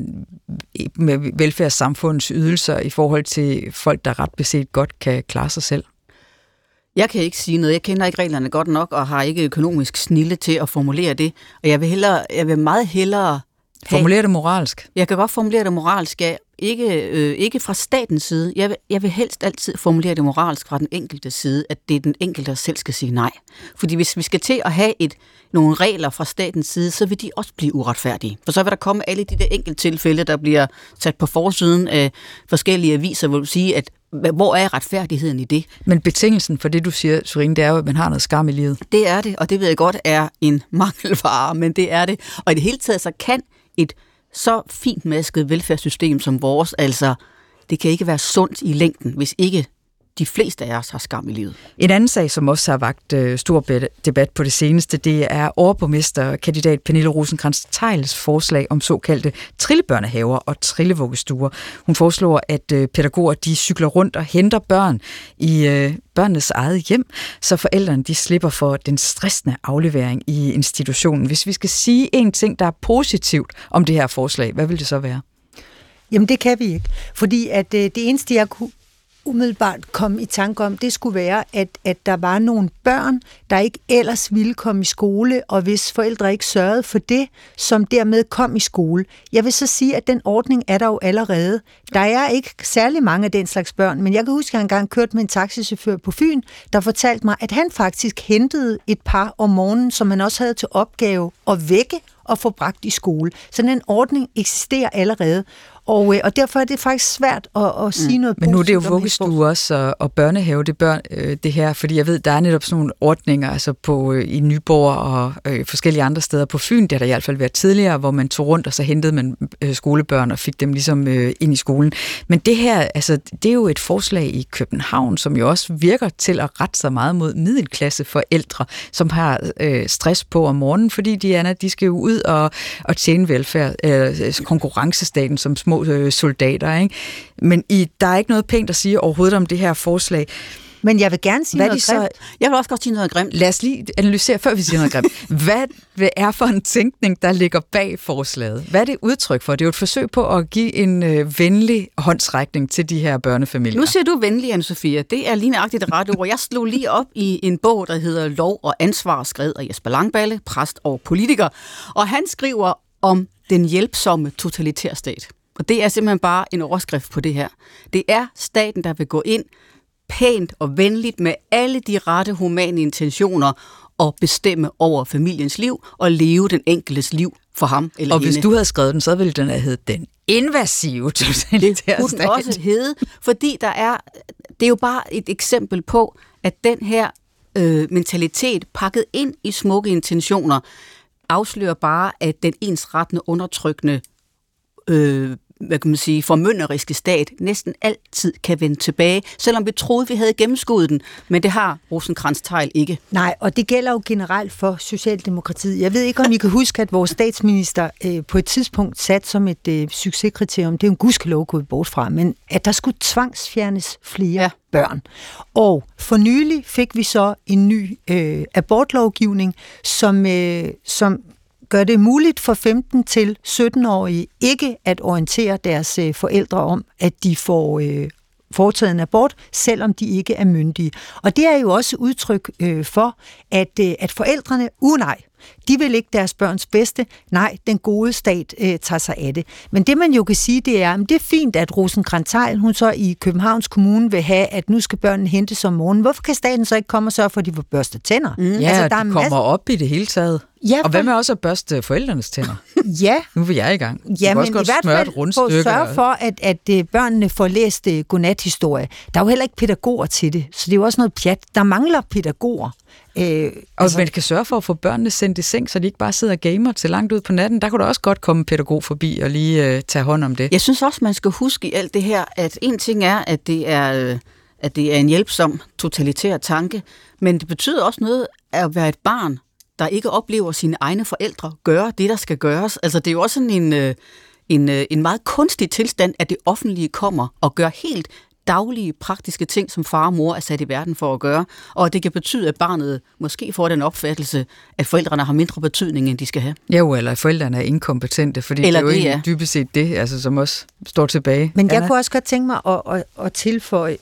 Speaker 1: med velfærdssamfundets ydelser i forhold til folk, der ret beset godt kan klare sig selv?
Speaker 3: Jeg kan ikke sige noget. Jeg kender ikke reglerne godt nok, og har ikke økonomisk snilde til at formulere det. Og jeg vil, hellere, jeg vil meget hellere...
Speaker 1: Formulere det moralsk?
Speaker 3: Jeg kan godt formulere det moralsk, ja. Ikke, øh, ikke fra statens side. Jeg vil, jeg vil helst altid formulere det moralsk fra den enkelte side, at det er den enkelte, der selv skal sige nej. Fordi hvis vi skal til at have et, nogle regler fra statens side, så vil de også blive uretfærdige. For så vil der komme alle de der enkelte tilfælde, der bliver sat på forsiden af forskellige aviser, hvor du siger, at hvor er retfærdigheden i det?
Speaker 1: Men betingelsen for det, du siger, Sørine, det er jo, at man har noget skam i livet.
Speaker 3: Det er det, og det ved jeg godt er en mangelvare, men det er det. Og i det hele taget, så kan et så fint masket velfærdssystem som vores, altså, det kan ikke være sundt i længden, hvis ikke de fleste af os har skam i livet.
Speaker 1: En anden sag, som også har vagt øh, stor debat på det seneste, det er overborgmesterkandidat Pernille Rosenkrantz-Theils forslag om såkaldte trillebørnehaver og trillevuggestuer. Hun foreslår, at øh, pædagoger de cykler rundt og henter børn i øh, børnenes eget hjem, så forældrene de slipper for den stressende aflevering i institutionen. Hvis vi skal sige en ting, der er positivt om det her forslag, hvad vil det så være?
Speaker 2: Jamen det kan vi ikke, fordi at øh, det eneste, jeg kunne umiddelbart komme i tanke om, det skulle være, at, at der var nogle børn, der ikke ellers ville komme i skole, og hvis forældre ikke sørgede for det, som dermed kom i skole. Jeg vil så sige, at den ordning er der jo allerede. Der er ikke særlig mange af den slags børn, men jeg kan huske, at jeg engang kørte med en taxichauffør på Fyn, der fortalte mig, at han faktisk hentede et par om morgenen, som han også havde til opgave at vække at få bragt i skole. Så den ordning eksisterer allerede. Og, og derfor er det faktisk svært at, at sige mm. noget.
Speaker 1: Men nu er det jo vuggestue også, og, og børnehave, det, børn, øh, det her, fordi jeg ved, der er netop sådan nogle ordninger altså på, øh, i Nyborg og øh, forskellige andre steder på Fyn, det har der i hvert fald været tidligere, hvor man tog rundt, og så hentede man øh, skolebørn og fik dem ligesom øh, ind i skolen. Men det her, altså, det er jo et forslag i København, som jo også virker til at rette sig meget mod middelklasseforældre, som har øh, stress på om morgenen, fordi de, Anna, de skal jo ud og, og tjene velfærd, øh, konkurrencestaten som små soldater, ikke? Men I, der er ikke noget pænt at sige overhovedet om det her forslag.
Speaker 2: Men jeg vil gerne sige
Speaker 1: hvad
Speaker 2: noget
Speaker 1: så,
Speaker 2: grimt.
Speaker 3: Jeg vil også godt sige noget grimt.
Speaker 1: Lad os lige analysere, før vi siger noget grimt. Hvad er for en tænkning, der ligger bag forslaget? Hvad er det udtryk for? Det er jo et forsøg på at give en øh, venlig håndsrækning til de her børnefamilier.
Speaker 3: Nu siger du venlig, Anne-Sophia. Det er lige nøjagtigt det rette ord. Jeg slog lige op i en bog, der hedder Lov og Ansvar, skrevet af Jesper Langballe, præst og politiker. Og han skriver om den hjælpsomme totalitærstat. Og det er simpelthen bare en overskrift på det her. Det er staten, der vil gå ind pænt og venligt med alle de rette humane intentioner og bestemme over familiens liv og leve den enkeltes liv for ham eller
Speaker 1: og
Speaker 3: hende.
Speaker 1: Hvis du havde skrevet den, så ville den have heddet den invasive totalitærstat.
Speaker 3: Det kunne den også hedde, fordi der er, det er jo bare et eksempel på, at den her øh, mentalitet pakket ind i smukke intentioner afslører bare, at den ensrettende undertrykkende Øh, hvad kan man sige, formynderiske stat næsten altid kan vende tilbage, selvom vi troede, vi havde gennemskuet den, men det har Rosenkrantz-Theil ikke.
Speaker 2: Nej, og det gælder jo generelt for Socialdemokratiet. Jeg ved ikke, om I kan huske, at vores statsminister øh, på et tidspunkt sat som et øh, succeskriterium, det er jo en gudskelov gået bort fra, men at der skulle tvangsfjernes flere ja. børn. Og for nylig fik vi så en ny øh, abortlovgivning, som, øh, som gør det muligt for femten til sytten-årige ikke at orientere deres øh, forældre om, at de får øh, foretaget en abort, selvom de ikke er myndige. Og det er jo også udtryk øh, for, at, øh, at forældrene, uh nej, de vil ikke deres børns bedste. Nej, den gode stat øh, tager sig af det. Men det man jo kan sige, det er, at det er fint, at Rosenkrantz-Theil, hun så i Københavns Kommune vil have, at nu skal børnene hentes om morgenen. Hvorfor kan staten så ikke komme og sørge for, at de får børstet tænder?
Speaker 1: Mm. Ja, altså, der de er kommer masse... op i det hele taget. Ja, for... Og hvad med også at børste forældrenes tænder?
Speaker 2: Ja.
Speaker 1: Nu vil jeg i gang.
Speaker 2: Ja, men i hvert fald få sørge for, at, at børnene får læst uh, godnathistorie. Der er jo heller ikke pædagoger til det, så det er jo også noget pjat. Der mangler pædagoger.
Speaker 1: Øh, og altså, man kan sørge for at få børnene sendt i seng, så de ikke bare sidder og gamer til langt ud på natten. Der kunne der også godt komme en pædagog forbi og lige øh, tage hånd om det.
Speaker 3: Jeg synes også, man skal huske i alt det her, at en ting er, at det er, øh, at det er en hjælpsom, totalitær tanke, men det betyder også noget at være et barn, der ikke oplever sine egne forældre gøre det, der skal gøres. Altså, det er jo også sådan en, øh, en, øh, en meget kunstig tilstand, at det offentlige kommer og gør helt daglige, praktiske ting, som far og mor er sat i verden for at gøre, og det kan betyde, at barnet måske får den opfattelse, at forældrene har mindre betydning, end de skal have.
Speaker 1: Jo, eller at forældrene er inkompetente, fordi eller det er jo det, ja. dybest set det, altså, som også står tilbage.
Speaker 2: Men jeg Anna? kunne også godt tænke mig at, at, at tilføje,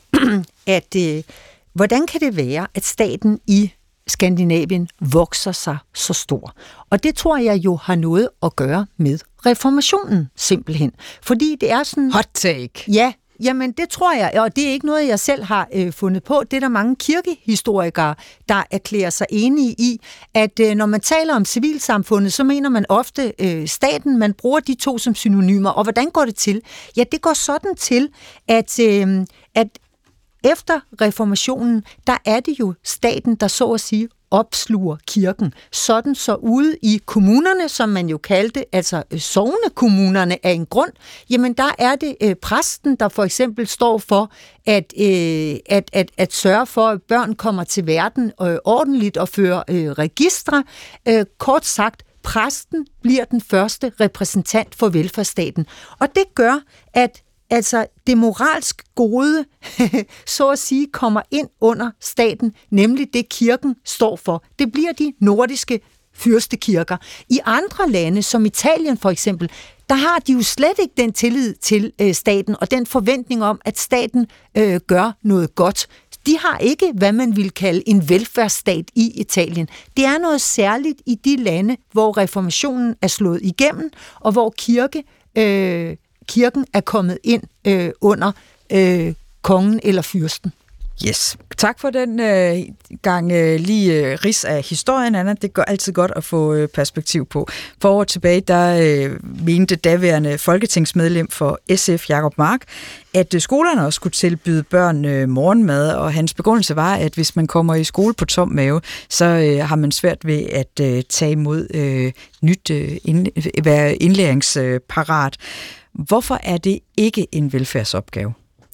Speaker 2: at øh, hvordan kan det være, at staten i Skandinavien vokser sig så stor? Og det tror jeg jo har noget at gøre med reformationen, simpelthen. Fordi det er sådan...
Speaker 1: Hot take!
Speaker 2: Ja, jamen det tror jeg, og det er ikke noget, jeg selv har øh, fundet på. Det er der mange kirkehistorikere, der erklærer sig enige i, at øh, når man taler om civilsamfundet, så mener man ofte øh, staten, man bruger de to som synonymer. Og hvordan går det til? Ja, det går sådan til, at, øh, at efter reformationen, der er det jo staten, der så at sige opsluger kirken. Sådan så ude i kommunerne, som man jo kaldte, altså sognekommunerne af en grund, jamen der er det øh, præsten, der for eksempel står for at, øh, at, at, at sørge for, at børn kommer til verden øh, ordentligt og fører øh, registre. Øh, kort sagt, præsten bliver den første repræsentant for velfærdsstaten. Og det gør, at altså det moralsk gode, så at sige, kommer ind under staten, nemlig det kirken står for. Det bliver de nordiske fyrstekirker. I andre lande, som Italien for eksempel, der har de jo slet ikke den tillid til øh, staten, og den forventning om, at staten øh, gør noget godt. De har ikke, hvad man vil kalde en velfærdsstat i Italien. Det er noget særligt i de lande, hvor reformationen er slået igennem, og hvor kirke... Øh, kirken er kommet ind øh, under øh, kongen eller fyrsten.
Speaker 1: Yes. Tak for den øh, gang øh, lige øh, rids af historien, Anna. Det går altid godt at få øh, perspektiv på. For år tilbage, der øh, mente daværende folketingsmedlem for S F, Jacob Mark, at øh, skolerne også skulle tilbyde børn øh, morgenmad, og hans begrundelse var, at hvis man kommer i skole på tom mave, så øh, har man svært ved at øh, tage imod øh, nyt, øh, ind, være indlæringsparat. Hvorfor er det ikke en velfærdsopgave?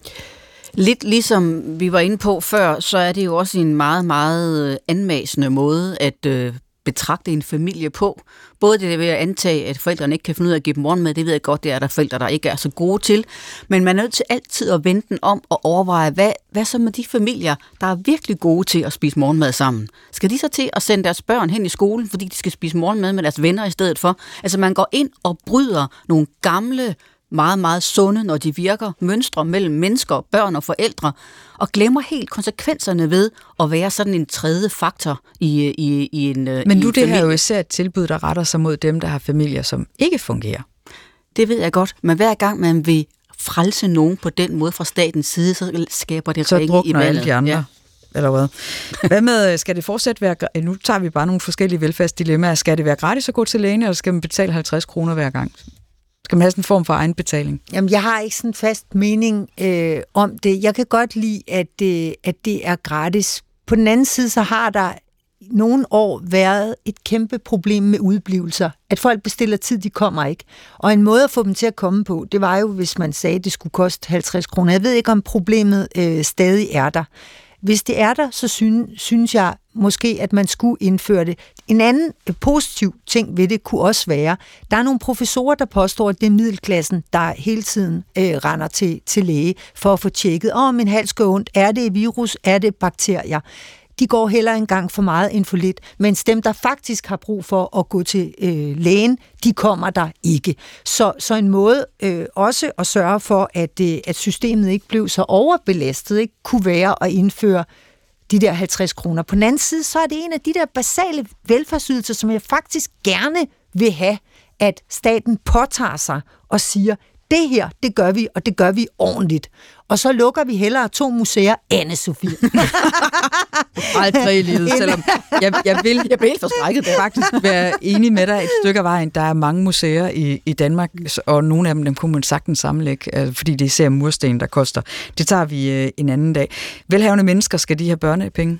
Speaker 3: Lidt ligesom vi var inde på før, så er det jo også en meget, meget anmasende måde at øh, betragte en familie på. Både det ved at antage, at forældrene ikke kan finde ud af at give dem morgenmad, det ved jeg godt, det er der forældre, der ikke er så gode til. Men man er nødt til altid at vende den om og overveje, hvad, hvad så med de familier, der er virkelig gode til at spise morgenmad sammen? Skal de så til at sende deres børn hen i skolen, fordi de skal spise morgenmad med deres venner i stedet for? Altså man går ind og bryder nogle gamle, meget, meget sunde, når de virker, mønstre mellem mennesker, børn og forældre, og glemmer helt konsekvenserne ved at være sådan en tredje faktor i, i, i en
Speaker 1: Men nu
Speaker 3: i en
Speaker 1: det her
Speaker 3: familie.
Speaker 1: jo især et tilbud, der retter sig mod dem, der har familier, som ikke fungerer.
Speaker 3: Det ved jeg godt, men hver gang man vil frelse nogen på den måde fra statens side, så skaber det
Speaker 1: Så
Speaker 3: ringe i
Speaker 1: drukner
Speaker 3: vandet.
Speaker 1: alle de andre. Ja. Eller hvad? Hvad med, skal det fortsat være, nu tager vi bare nogle forskellige velfærdsdilemmaer, skal det være gratis at gå til lægen, eller skal man betale halvtreds kroner hver gang? Skal man have sådan en form for egenbetaling?
Speaker 2: Jamen, jeg har ikke sådan en fast mening øh, om det. Jeg kan godt lide, at det, at det er gratis. På den anden side, så har der nogle år været et kæmpe problem med udblivelser. At folk bestiller tid, de kommer ikke. Og en måde at få dem til at komme på, det var jo, hvis man sagde, at det skulle koste halvtreds kroner. Jeg ved ikke, om problemet øh, stadig er der. Hvis det er der, så synes, synes jeg måske, at man skulle indføre det. En anden positiv ting ved det kunne også være, der er nogle professorer, der påstår, at det er middelklassen, der hele tiden øh, render til, til læge for at få tjekket, åh, min hals gør ondt, er det virus, er det bakterier? De går heller en gang for meget end for lidt, mens dem, der faktisk har brug for at gå til øh, lægen, de kommer der ikke. Så, så en måde øh, også at sørge for, at, øh, at systemet ikke blev så overbelastet, ikke, kunne være at indføre de der halvtreds kroner. På den anden side, så er det en af de der basale velfærdsydelser, som jeg faktisk gerne vil have, at staten påtager sig og siger, det her, det gør vi, og det gør vi ordentligt. Og så lukker vi hellere to museer, Anne-Sophie.
Speaker 1: Aldrig i livet, selvom jeg, jeg vil
Speaker 3: Jeg bliver helt forskrækket der.
Speaker 1: faktisk være enig med dig et stykke af vejen. Der er mange museer i, i Danmark, og nogle af dem, dem kunne man sagtens sammenlægge, fordi det er især mursten, der koster. Det tager vi øh, en anden dag. Velhavende mennesker, skal de have børnepenge?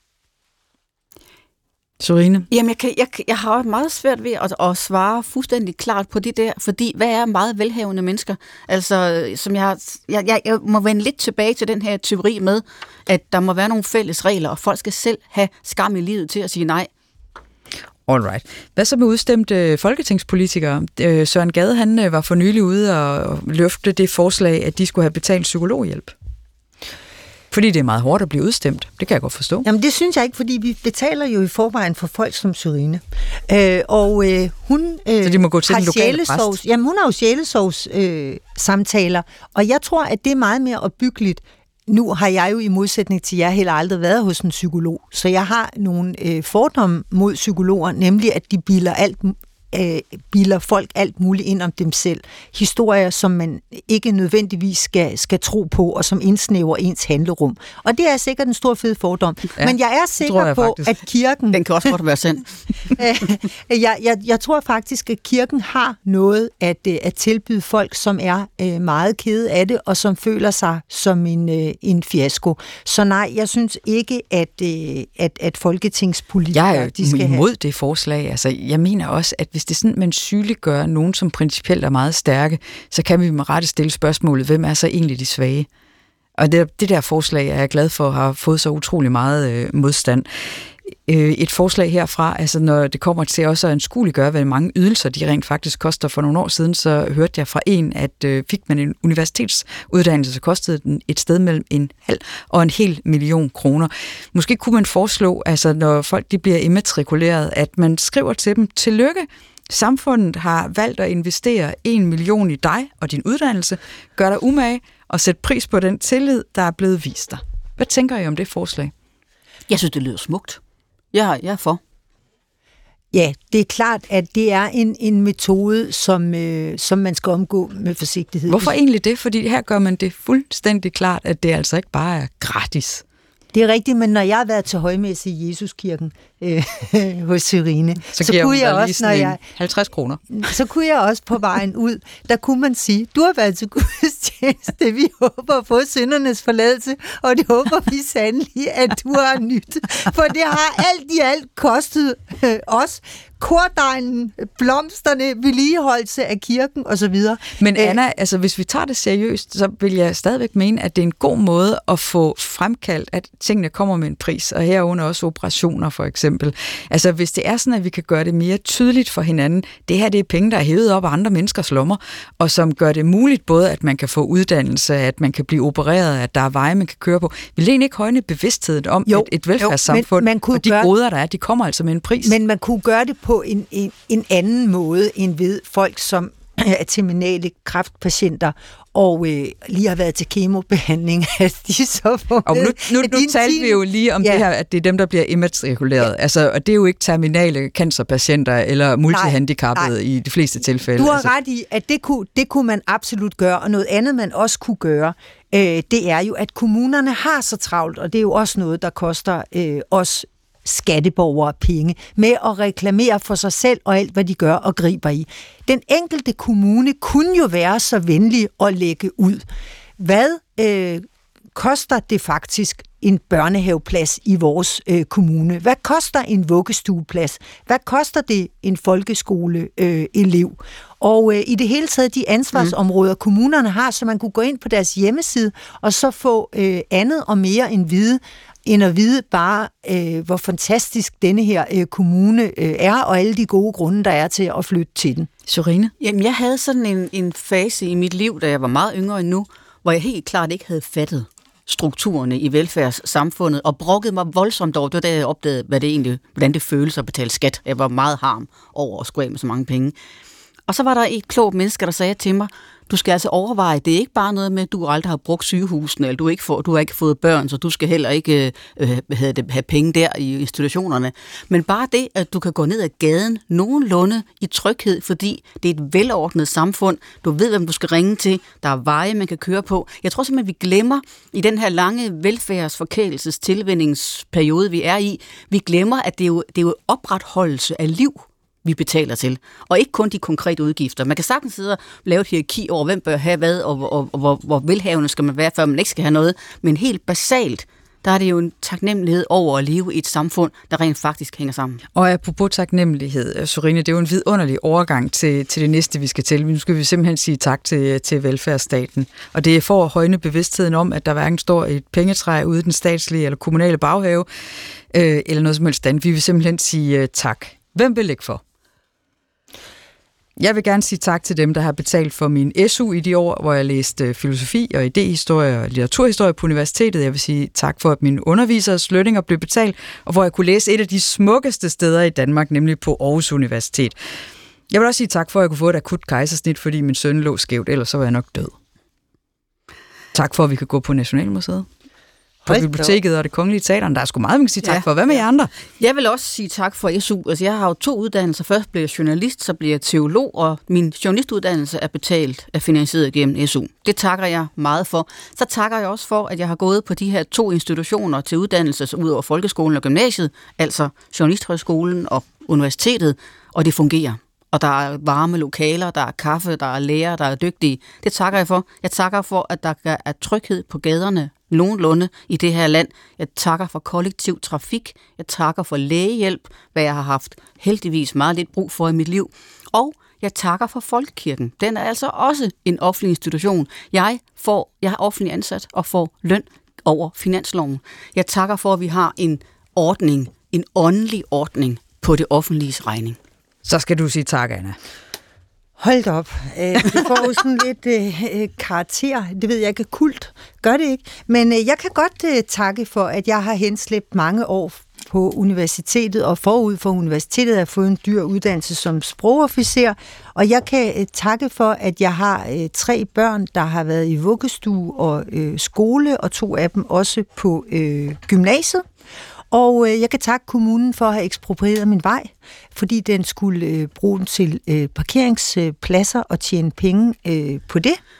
Speaker 1: Sorine?
Speaker 3: Jamen, jeg, kan, jeg, jeg har meget svært ved at, at svare fuldstændig klart på det der, fordi hvad er meget velhavende mennesker? Altså, som jeg, jeg, jeg, jeg må vende lidt tilbage til den her teori med, at der må være nogle fælles regler, og folk skal selv have skam i livet til at sige nej.
Speaker 1: Alright. Hvad så med udstemte folketingspolitikere? Øh, Søren Gade, han øh, var for nylig ude og løfte det forslag, at de skulle have betalt psykologhjælp. Fordi det er meget hårdt at blive udstemt. Det kan jeg godt forstå.
Speaker 2: Jamen det synes jeg ikke, fordi vi betaler jo i forvejen for folk som Sørine. Øh, og øh, hun øh,
Speaker 1: Så de må gå til
Speaker 2: har
Speaker 1: den lokale
Speaker 2: sjælesovs.
Speaker 1: præst?
Speaker 2: Jamen hun har jo sjælesovs øh, samtaler, og jeg tror, at det er meget mere opbyggeligt. Nu har jeg jo i modsætning til jer heller aldrig været hos en psykolog, så jeg har nogle øh, fordomme mod psykologer, nemlig at de bilder alt øh, bilder folk alt muligt ind om dem selv. Historier, som man ikke nødvendigvis skal, skal tro på, og som indsnæver ens handlerum. Og det er sikkert en stor fed fordom. Ja, men jeg er sikker jeg på, faktisk. at kirken...
Speaker 3: Den kan også godt være sand.
Speaker 2: jeg, jeg, jeg tror faktisk, at kirken har noget at, at tilbyde folk, som er øh, meget kede af det, og som føler sig som en, øh, en fiasko. Så nej, jeg synes ikke, at, øh, at, at folketingspolitikere...
Speaker 1: Jeg er
Speaker 2: de skal
Speaker 1: imod
Speaker 2: have...
Speaker 1: det forslag. Altså, jeg mener også, at hvis det er sådan, man sygeliggør nogen, som principielt er meget stærke, så kan vi med rette stille spørgsmålet, hvem er så egentlig de svage? Og det, det der forslag er jeg glad for, har fået så utrolig meget øh, modstand. Øh, et forslag herfra, altså når det kommer til også at anskueliggøre, hvad mange ydelser de rent faktisk koster. For nogle år siden, så hørte jeg fra en, at øh, fik man en universitetsuddannelse, så kostede den et sted mellem en halv og en hel million kroner. Måske kunne man foreslå, altså når folk de bliver immatrikuleret, at man skriver til dem, tillykke, samfundet har valgt at investere en million i dig og din uddannelse. Gør dig umage og sæt pris på den tillid, der er blevet vist dig. Hvad tænker I om det forslag?
Speaker 3: Jeg synes, det lyder smukt. Jeg, jeg er for.
Speaker 2: Ja, det er klart, at det er en, en metode, som, øh, som man skal omgå med forsigtighed.
Speaker 1: Hvorfor egentlig det? Fordi her gør man det fuldstændig klart, at det altså ikke bare er gratis.
Speaker 2: Det er rigtigt, men når jeg har været til højmesse i Jesuskirken øh, hos Syrine,
Speaker 1: så, så kunne jeg også, når jeg halvtreds kroner.
Speaker 2: Så kunne jeg også på vejen ud, der kunne man sige, du har været til gudstjeneste, vi håber at få syndernes forladelse, og det håber vi sandelig, at du har nyt. For det har alt i alt kostet øh, os kordejen, blomsterne, vedligeholdelse af kirken osv.
Speaker 1: Men Anna, altså hvis vi tager det seriøst, så vil jeg stadigvæk mene, at det er en god måde at få fremkaldt, at tingene kommer med en pris, og herunder også operationer for eksempel. Altså hvis det er sådan, at vi kan gøre det mere tydeligt for hinanden, det her det er penge, der er hævet op af andre menneskers lommer, og som gør det muligt både, at man kan få uddannelse, at man kan blive opereret, at der er veje, man kan køre på. Vi vil egentlig ikke højne bevidstheden om, jo, at et velfærdssamfund, jo, man, man og de gøre, goder, der er, de kommer altså med en pris.
Speaker 2: Men man kunne gøre det på en, en, en anden måde end ved folk, som er terminale kræftpatienter og øh, lige har været til kemobehandling, at de så får
Speaker 1: og nu, nu, nu talte vi jo lige om ja. det her, at det er dem, der bliver immatrikuleret. Ja. Altså, og det er jo ikke terminale cancerpatienter eller multihandicappede nej, nej. i de fleste tilfælde.
Speaker 2: Du har
Speaker 1: altså.
Speaker 2: ret i, at det kunne, det kunne man absolut gøre, og noget andet, man også kunne gøre, øh, det er jo, at kommunerne har så travlt, og det er jo også noget, der koster øh, os skatteborgere penge, med at reklamere for sig selv og alt, hvad de gør og griber i. Den enkelte kommune kunne jo være så venlig at lægge ud. Hvad øh, koster det faktisk en børnehaveplads i vores øh, kommune? Hvad koster en vuggestueplads? Hvad koster det en folkeskoleelev? Øh, og øh, i det hele taget de ansvarsområder, mm. kommunerne har, så man kunne gå ind på deres hjemmeside og så få øh, andet og mere end vide, end at vide bare, øh, hvor fantastisk denne her øh, kommune øh, er, og alle de gode grunde, der er til at flytte til den.
Speaker 1: Syrine?
Speaker 3: Jamen, jeg havde sådan en, en fase i mit liv, da jeg var meget yngre end nu, hvor jeg helt klart ikke havde fattet strukturerne i velfærdssamfundet, og brokkede mig voldsomt over. Det var da jeg opdagede, hvad det egentlig, hvordan det føles at betale skat. Jeg var meget harm over at skulle af med så mange penge. Og så var der et klogt menneske, der sagde til mig, du skal altså overveje, det er ikke bare noget med, at du aldrig har brugt sygehusene, eller du, ikke får, du har ikke fået børn, så du skal heller ikke øh, have, have penge der i institutionerne. Men bare det, at du kan gå ned ad gaden nogenlunde i tryghed, fordi det er et velordnet samfund. Du ved, hvem du skal ringe til. Der er veje, man kan køre på. Jeg tror simpelthen, vi glemmer i den her lange velfærdsforkælelses tilvændingsperiode, vi er i, vi glemmer, at det er jo, det er jo opretholdelse af liv, vi betaler til, og ikke kun de konkrete udgifter. Man kan sagtens sidde og lave et hierarki over, hvem bør have hvad, og, og, og, og hvor, hvor velhavende skal man være, før man ikke skal have noget, men helt basalt, der er det jo en taknemmelighed over at leve i et samfund, der rent faktisk hænger sammen.
Speaker 1: Og apropos taknemmelighed, Syrine, det er jo en vidunderlig overgang til, til det næste, vi skal til. Nu skal vi simpelthen sige tak til, til velfærdsstaten. Og det er for at højne bevidstheden om, at der hverken står et pengetræ ude i den statslige eller kommunale baghave, øh, eller noget som helst andet. Vi vil simpelthen sige uh, tak. Hvem vil lægge for? Jeg vil gerne sige tak til dem, der har betalt for min S U i de år, hvor jeg læste filosofi og idéhistorie og litteraturhistorie på universitetet. Jeg vil sige tak for, at mine underviseres lønninger blev betalt, og hvor jeg kunne læse et af de smukkeste steder i Danmark, nemlig på Aarhus Universitet. Jeg vil også sige tak for, at jeg kunne få et akut kejsersnit, fordi min søn lå skævt, ellers så var jeg nok død. Tak for, at vi kan gå på Nationalmuseet, på biblioteket og det Kongelige Teater. Der er sgu meget, man kan sige tak ja. for. Hvad med jer andre?
Speaker 3: Jeg vil også sige tak for S U. Altså, jeg har jo to uddannelser. Først blev jeg journalist, så blev jeg teolog, og min journalistuddannelse er betalt af finansieret gennem S U. Det takker jeg meget for. Så takker jeg også for, at jeg har gået på de her to institutioner til uddannelse, ud over folkeskolen og gymnasiet, altså Journalisthøjskolen og universitetet, og det fungerer. Og der er varme lokaler, der er kaffe, der er lærere, der er dygtige. Det takker jeg for. Jeg takker for, at der er tryghed på gaderne nogenlunde i det her land. Jeg takker for kollektiv trafik. Jeg takker for lægehjælp, hvad jeg har haft heldigvis meget lidt brug for i mit liv. Og jeg takker for Folkekirken. Den er altså også en offentlig institution. Jeg, får, jeg er offentlig ansat og får løn over finansloven. Jeg takker for, at vi har en ordning, en åndelig ordning på det offentliges regning.
Speaker 1: Så skal du sige tak, Anna.
Speaker 2: Hold da op. Det får jo sådan lidt øh, karakter. Det ved jeg ikke, kult. Gør det ikke. Men øh, jeg kan godt øh, takke for, at jeg har henslæbt mange år på universitetet, og forud for universitetet har fået en dyr uddannelse som sprogofficer. Og jeg kan øh, takke for, at jeg har øh, tre børn, der har været i vuggestue og øh, skole, og to af dem også på øh, gymnasiet. Og øh, jeg kan takke kommunen for at have eksproprieret min vej, fordi den skulle øh, bruge til øh, parkeringspladser og tjene penge øh, på det.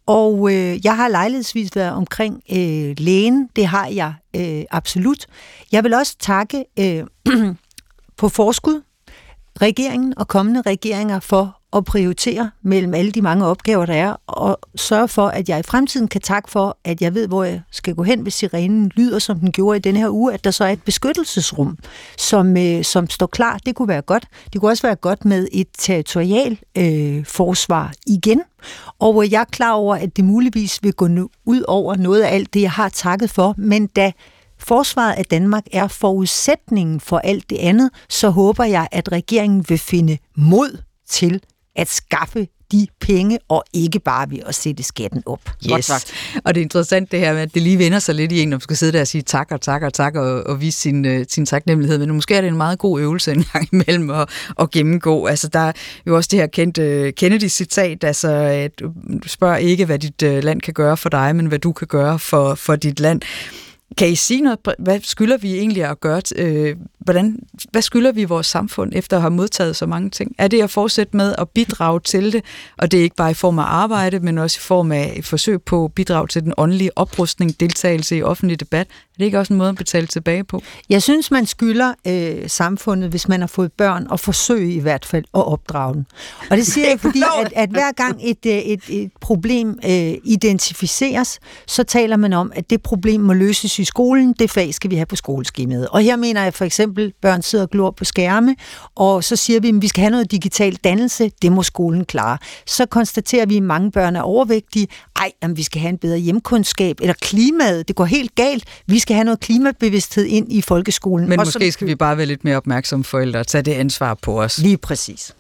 Speaker 2: Og øh, jeg har lejlighedsvis været omkring øh, lægen. Det har jeg øh, absolut. Jeg vil også takke øh, på forskud regeringen og kommende regeringer for at prioritere mellem alle de mange opgaver, der er, og sørge for, at jeg i fremtiden kan takke for, at jeg ved, hvor jeg skal gå hen, hvis sirenen lyder, som den gjorde i denne her uge, at der så er et beskyttelsesrum, som, øh, som står klar. Det kunne være godt. Det kunne også være godt med et territorial øh, forsvar igen. Og jeg er klar over, at det muligvis vil gå ud over noget af alt det, jeg har takket for, men da forsvaret af Danmark er forudsætningen for alt det andet, så håber jeg, at regeringen vil finde mod til at skaffe de penge, og ikke bare ved at sætte skatten op.
Speaker 1: Yes. Og det er interessant det her med, at det lige vender sig lidt i en, når man skal sidde der og sige tak og tak og tak og, og vise sin, uh, sin taknemmelighed. Men måske er det en meget god øvelse en gang imellem at, at gennemgå. Altså, der er jo også det her kendte Kennedy-citat, altså at du spørger ikke, hvad dit uh, land kan gøre for dig, men hvad du kan gøre for, for dit land. Kan I sige noget? Hvad skylder vi egentlig at gøre? Øh, hvordan, hvad skylder vi vores samfund efter at have modtaget så mange ting? Er det at fortsætte med at bidrage til det? Og det er ikke bare i form af arbejde, men også i form af et forsøg på at bidrage til den åndelige oprustning, deltagelse i offentlig debat. Er det ikke også en måde at betale tilbage på?
Speaker 2: Jeg synes, man skylder øh, samfundet, hvis man har fået børn, at forsøge i hvert fald at opdrage dem. Og det siger jeg, fordi at, at hver gang et, et, et problem øh, identificeres, så taler man om, at det problem må løses i skolen. Det fag skal vi have på skoleskemaet. Og her mener jeg for eksempel, at børn sidder og glor på skærme, og så siger vi, at vi skal have noget digital dannelse. Det må skolen klare. Så konstaterer vi, at mange børn er overvægtige. Ej, jamen, vi skal have en bedre hjemkundskab. Eller klimaet. Det går helt galt. Vi skal have noget klimabevidsthed ind i folkeskolen.
Speaker 1: Men
Speaker 2: og
Speaker 1: måske skal vi bare være lidt mere opmærksomme forældre og tage det ansvar på os.
Speaker 2: Lige præcis.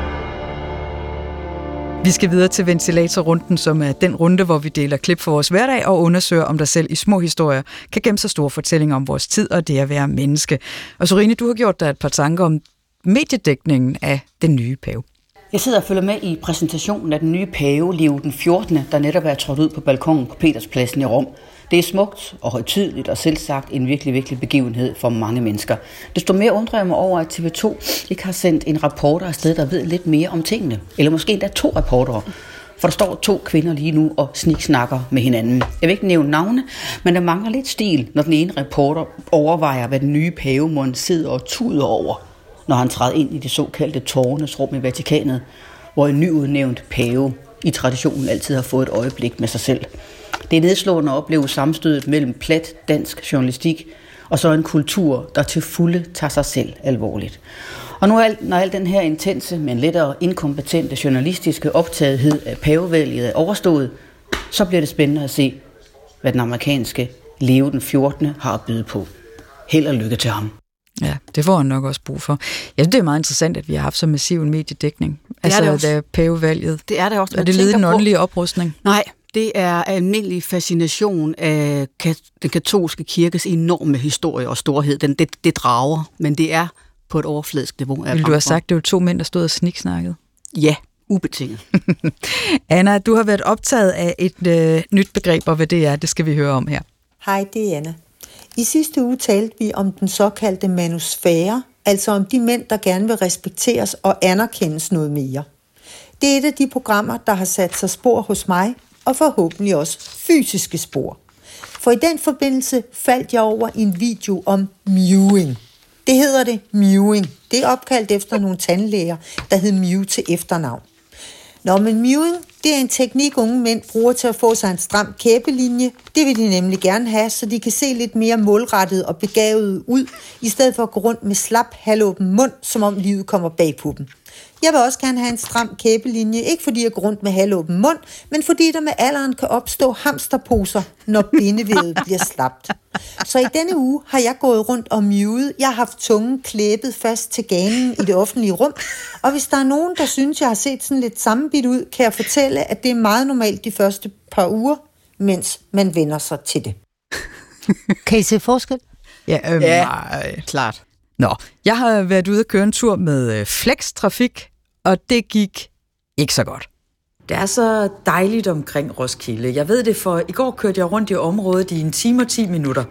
Speaker 1: Vi skal videre til ventilatorrunden, som er den runde, hvor vi deler klip for vores hverdag og undersøger, om der selv i små historier kan gemme sig store fortællinger om vores tid og det at være menneske. Og Sorine, du har gjort dig et par tanker om mediedækningen af den nye pave.
Speaker 3: Jeg sidder og følger med i præsentationen af den nye pave, Leo den fjortende, der netop er trådt ud på balkonen på Peterspladsen i Rom. Det er smukt og højtideligt og selvsagt en virkelig, virkelig begivenhed for mange mennesker. Desto mere undrer jeg mig over, at T V to ikke har sendt en reporter afsted, der ved lidt mere om tingene. Eller måske endda to reportere. For der står to kvinder lige nu og sniksnakker med hinanden. Jeg vil ikke nævne navne, men der mangler lidt stil, når den ene reporter overvejer, hvad den nye pavemund sidder og tuder over, når han træder ind i det såkaldte tårnes rum i Vatikanet, hvor en nyudnævnt pave i traditionen altid har fået et øjeblik med sig selv. Det er nedslående at opleve sammenstødet mellem plat dansk journalistik og så en kultur, der til fulde tager sig selv alvorligt. Og nu når al den her intense, men lettere inkompetente journalistiske optagethed af pavevælget er overstået, så bliver det spændende at se, hvad den amerikanske Leo den fjortende har at byde på. Held og lykke til ham.
Speaker 1: Ja, det får han nok også brug for. Jeg synes, det er meget interessant, at vi har haft så massiv en mediedækning. Det altså, det da pavevalget.
Speaker 3: Det er det også.
Speaker 1: Er det lidt en åndelig oprustning?
Speaker 3: Nej, det er almindelig fascination af den katolske kirkes enorme historie og storhed. Den, det, det drager, men det er på et overfladisk niveau.
Speaker 1: Vil du have sagt, det var to mænd, der stod og sniksnakkede?
Speaker 3: Ja, ubetinget.
Speaker 1: Anna, du har været optaget af et øh, nyt begreb, og hvad det er, det skal vi høre om her.
Speaker 2: Hej, det er Anna. I sidste uge talte vi om den såkaldte manusfære, altså om de mænd, der gerne vil respekteres og anerkendes noget mere. Det er et af de programmer, der har sat sig spor hos mig, og forhåbentlig også fysiske spor. For i den forbindelse faldt jeg over en video om mewing. Det hedder det mewing. Det er opkaldt efter nogle tandlæger, der hed Mew til efternavn. Nå, men mewing, det er en teknik, unge mænd bruger til at få sig en stram kæbelinje. Det vil de nemlig gerne have, så de kan se lidt mere målrettet og begavet ud, i stedet for at gå rundt med slap, halvåben mund, som om livet kommer bag på dem. Jeg vil også gerne have en stram kæbelinje, ikke fordi jeg går rundt med halvåben mund, men fordi der med alderen kan opstå hamsterposer, når bindevævet bliver slapt. Så i denne uge har jeg gået rundt og mewet. Jeg har haft tungen klæbet fast til ganen i det offentlige rum, og hvis der er nogen, der synes, jeg har set sådan lidt sammenbidt ud, kan jeg fortælle, at det er meget normalt de første par uger, mens man vender sig til det. Kan I se forskel?
Speaker 1: Ja, øh,
Speaker 3: ja
Speaker 1: nej.
Speaker 3: Klart.
Speaker 1: Nå, jeg har været ude at køre en tur med Flex-trafik, og det gik ikke så godt. Det er så dejligt omkring Roskilde. Jeg ved det, for i går kørte jeg rundt i området i en time og ti minutter.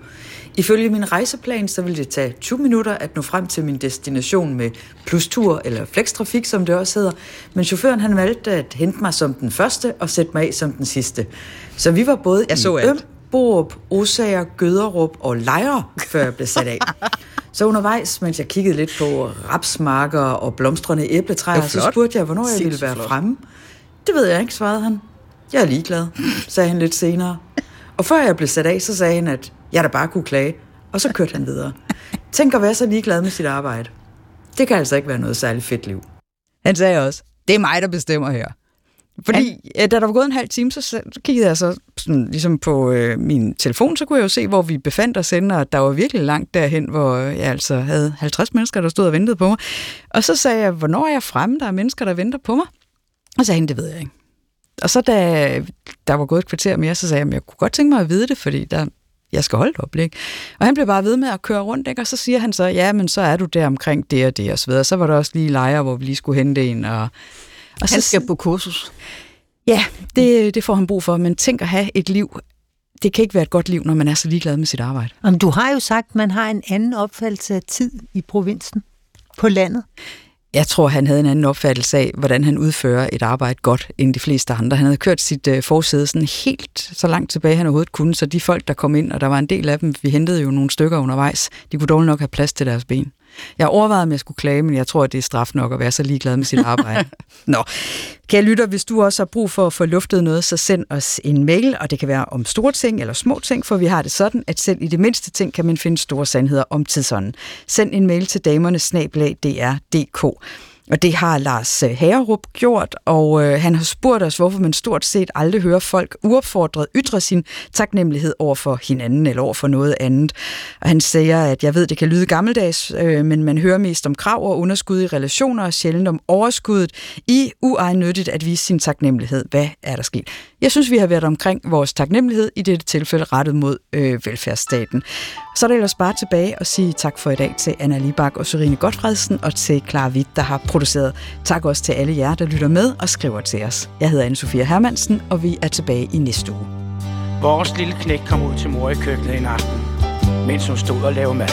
Speaker 1: Ifølge min rejseplan, så ville det tage tyve minutter at nå frem til min destination med plustur eller flextrafik, som det også hedder. Men chaufføren han valgte at hente mig som den første og sætte mig af som den sidste. Så vi var både jeg i Øm, Borup, Osager, Gøderup og Lejre, før jeg blev sat af. Så undervejs, mens jeg kiggede lidt på rapsmarker og blomstrende æbletræer, så spurgte jeg, hvornår jeg ville være fremme. Det ved jeg ikke, svarede han. Jeg er ligeglad, sagde han lidt senere. Og før jeg blev sat af, så sagde han, at jeg da bare kunne klage. Og så kørte han videre. Tænk at være så ligeglad med sit arbejde. Det kan altså ikke være noget særligt fedt liv. Han sagde også, det er mig, der bestemmer her. Fordi han... da der var gået en halv time, så, så kiggede jeg så sådan, ligesom på øh, min telefon, så kunne jeg jo se, hvor vi befandt os henne, og der var virkelig langt derhen, hvor jeg altså havde halvtreds mennesker, der stod og ventede på mig. Og så sagde jeg, hvornår er jeg fremme? Der er mennesker, der venter på mig. Og så sagde han, det ved jeg ikke. Og så da der var gået et kvarter mere, så sagde jeg, jeg kunne godt tænke mig at vide det, fordi der, jeg skal holde det op, ikke? Og han blev bare ved med at køre rundt, ikke? Og så siger han så, ja, men så er du der omkring det og det og så videre. Så var der også lige Lejre, hvor vi lige skulle hente en. Og, og
Speaker 3: han
Speaker 1: så,
Speaker 3: skal på kursus.
Speaker 1: Ja, det, det får han brug for, men tænk at have et liv. Det kan ikke være et godt liv, når man er så ligeglad med sit arbejde.
Speaker 2: Jamen, du har jo sagt, at man har en anden opfattelse af tid i provinsen, på landet.
Speaker 1: Jeg tror, han havde en anden opfattelse af, hvordan han udfører et arbejde godt, end de fleste andre. Han havde kørt sit uh, forsæde sådan helt så langt tilbage, han overhovedet kunne, så de folk, der kom ind, og der var en del af dem, vi hentede jo nogle stykker undervejs, de kunne dårligt nok have plads til deres ben. Jeg overvejede, om jeg skulle klage, men jeg tror, at det er straf nok at være så ligeglad med sit arbejde. Nå, kære lytter, hvis du også har brug for at få luftet noget, så send os en mail, og det kan være om store ting eller små ting, for vi har det sådan, at selv i det mindste ting kan man finde store sandheder om tidsånden. Send en mail til damerne snabel-a d r punktum d k. Og det har Lars Hagerup gjort, og øh, han har spurgt os, hvorfor man stort set aldrig hører folk uopfordret ytre sin taknemmelighed over for hinanden eller over for noget andet. Og han siger, at jeg ved, det kan lyde gammeldags, øh, men man hører mest om krav og underskud i relationer og sjældent om overskuddet i uegennyttigt at vise sin taknemmelighed. Hvad er der sket? Jeg synes, vi har været omkring vores taknemmelighed, i dette tilfælde rettet mod øh, velfærdsstaten. Så er det ellers bare tilbage og sige tak for i dag til Anna Libak og Sørine Gotfredsen og til Clara Witt, der har produceret. Tak også til alle jer, der lytter med og skriver til os. Jeg hedder Anne-Sophia Hermansen, og vi er tilbage i næste uge.
Speaker 4: Vores lille knægt kom ud til mor i køkkenet en aften, mens hun stod og lavede mad.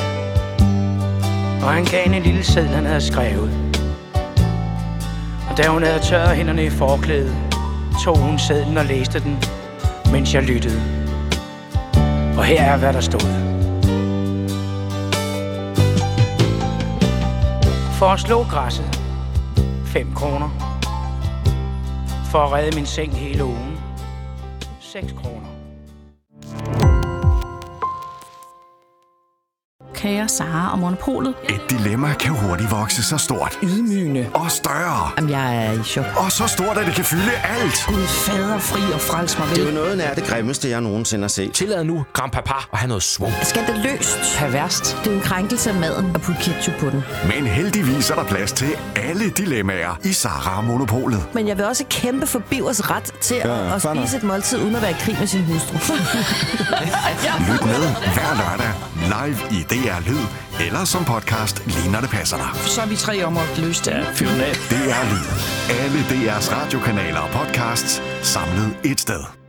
Speaker 4: Og han gav hende en lille seddel, han havde skrevet. Og da hun havde tørret hænderne i forklædet, tog hun sedlen og læste den, mens jeg lyttede. Og her er, hvad der stod. For at slå græsset, fem kroner. For at redde min seng hele ugen, seks kroner.
Speaker 5: Kære Sara og Monopolet.
Speaker 6: Et dilemma kan hurtigt vokse så stort.
Speaker 5: Ydmygende.
Speaker 6: Og større.
Speaker 5: Jamen, jeg er i chok.
Speaker 6: Og så stort, at det kan fylde alt.
Speaker 5: Gud fader fri og frels mig vel.
Speaker 7: Det er jo noget nær det grimmeste, jeg nogensinde har set.
Speaker 8: Tillad nu, grandpapa, at have noget svung.
Speaker 5: Skandaløst.
Speaker 8: Perverst.
Speaker 5: Det er en krænkelse af maden og putte ketchup på den.
Speaker 6: Men heldigvis er der plads til alle dilemmaer i Sara og Monopolet.
Speaker 5: Men jeg vil også kæmpe for Bivers ret til
Speaker 7: ja,
Speaker 5: at spise et måltid uden at være i krig med sin hustru.
Speaker 6: Lyt med hver lørdag live i D R Lyd eller som podcast lige når det passer dig.
Speaker 8: Så er vi tre om at løse det. Fyr den af.
Speaker 6: D R Lyd. Alle D R's radiokanaler og podcasts samlet et sted.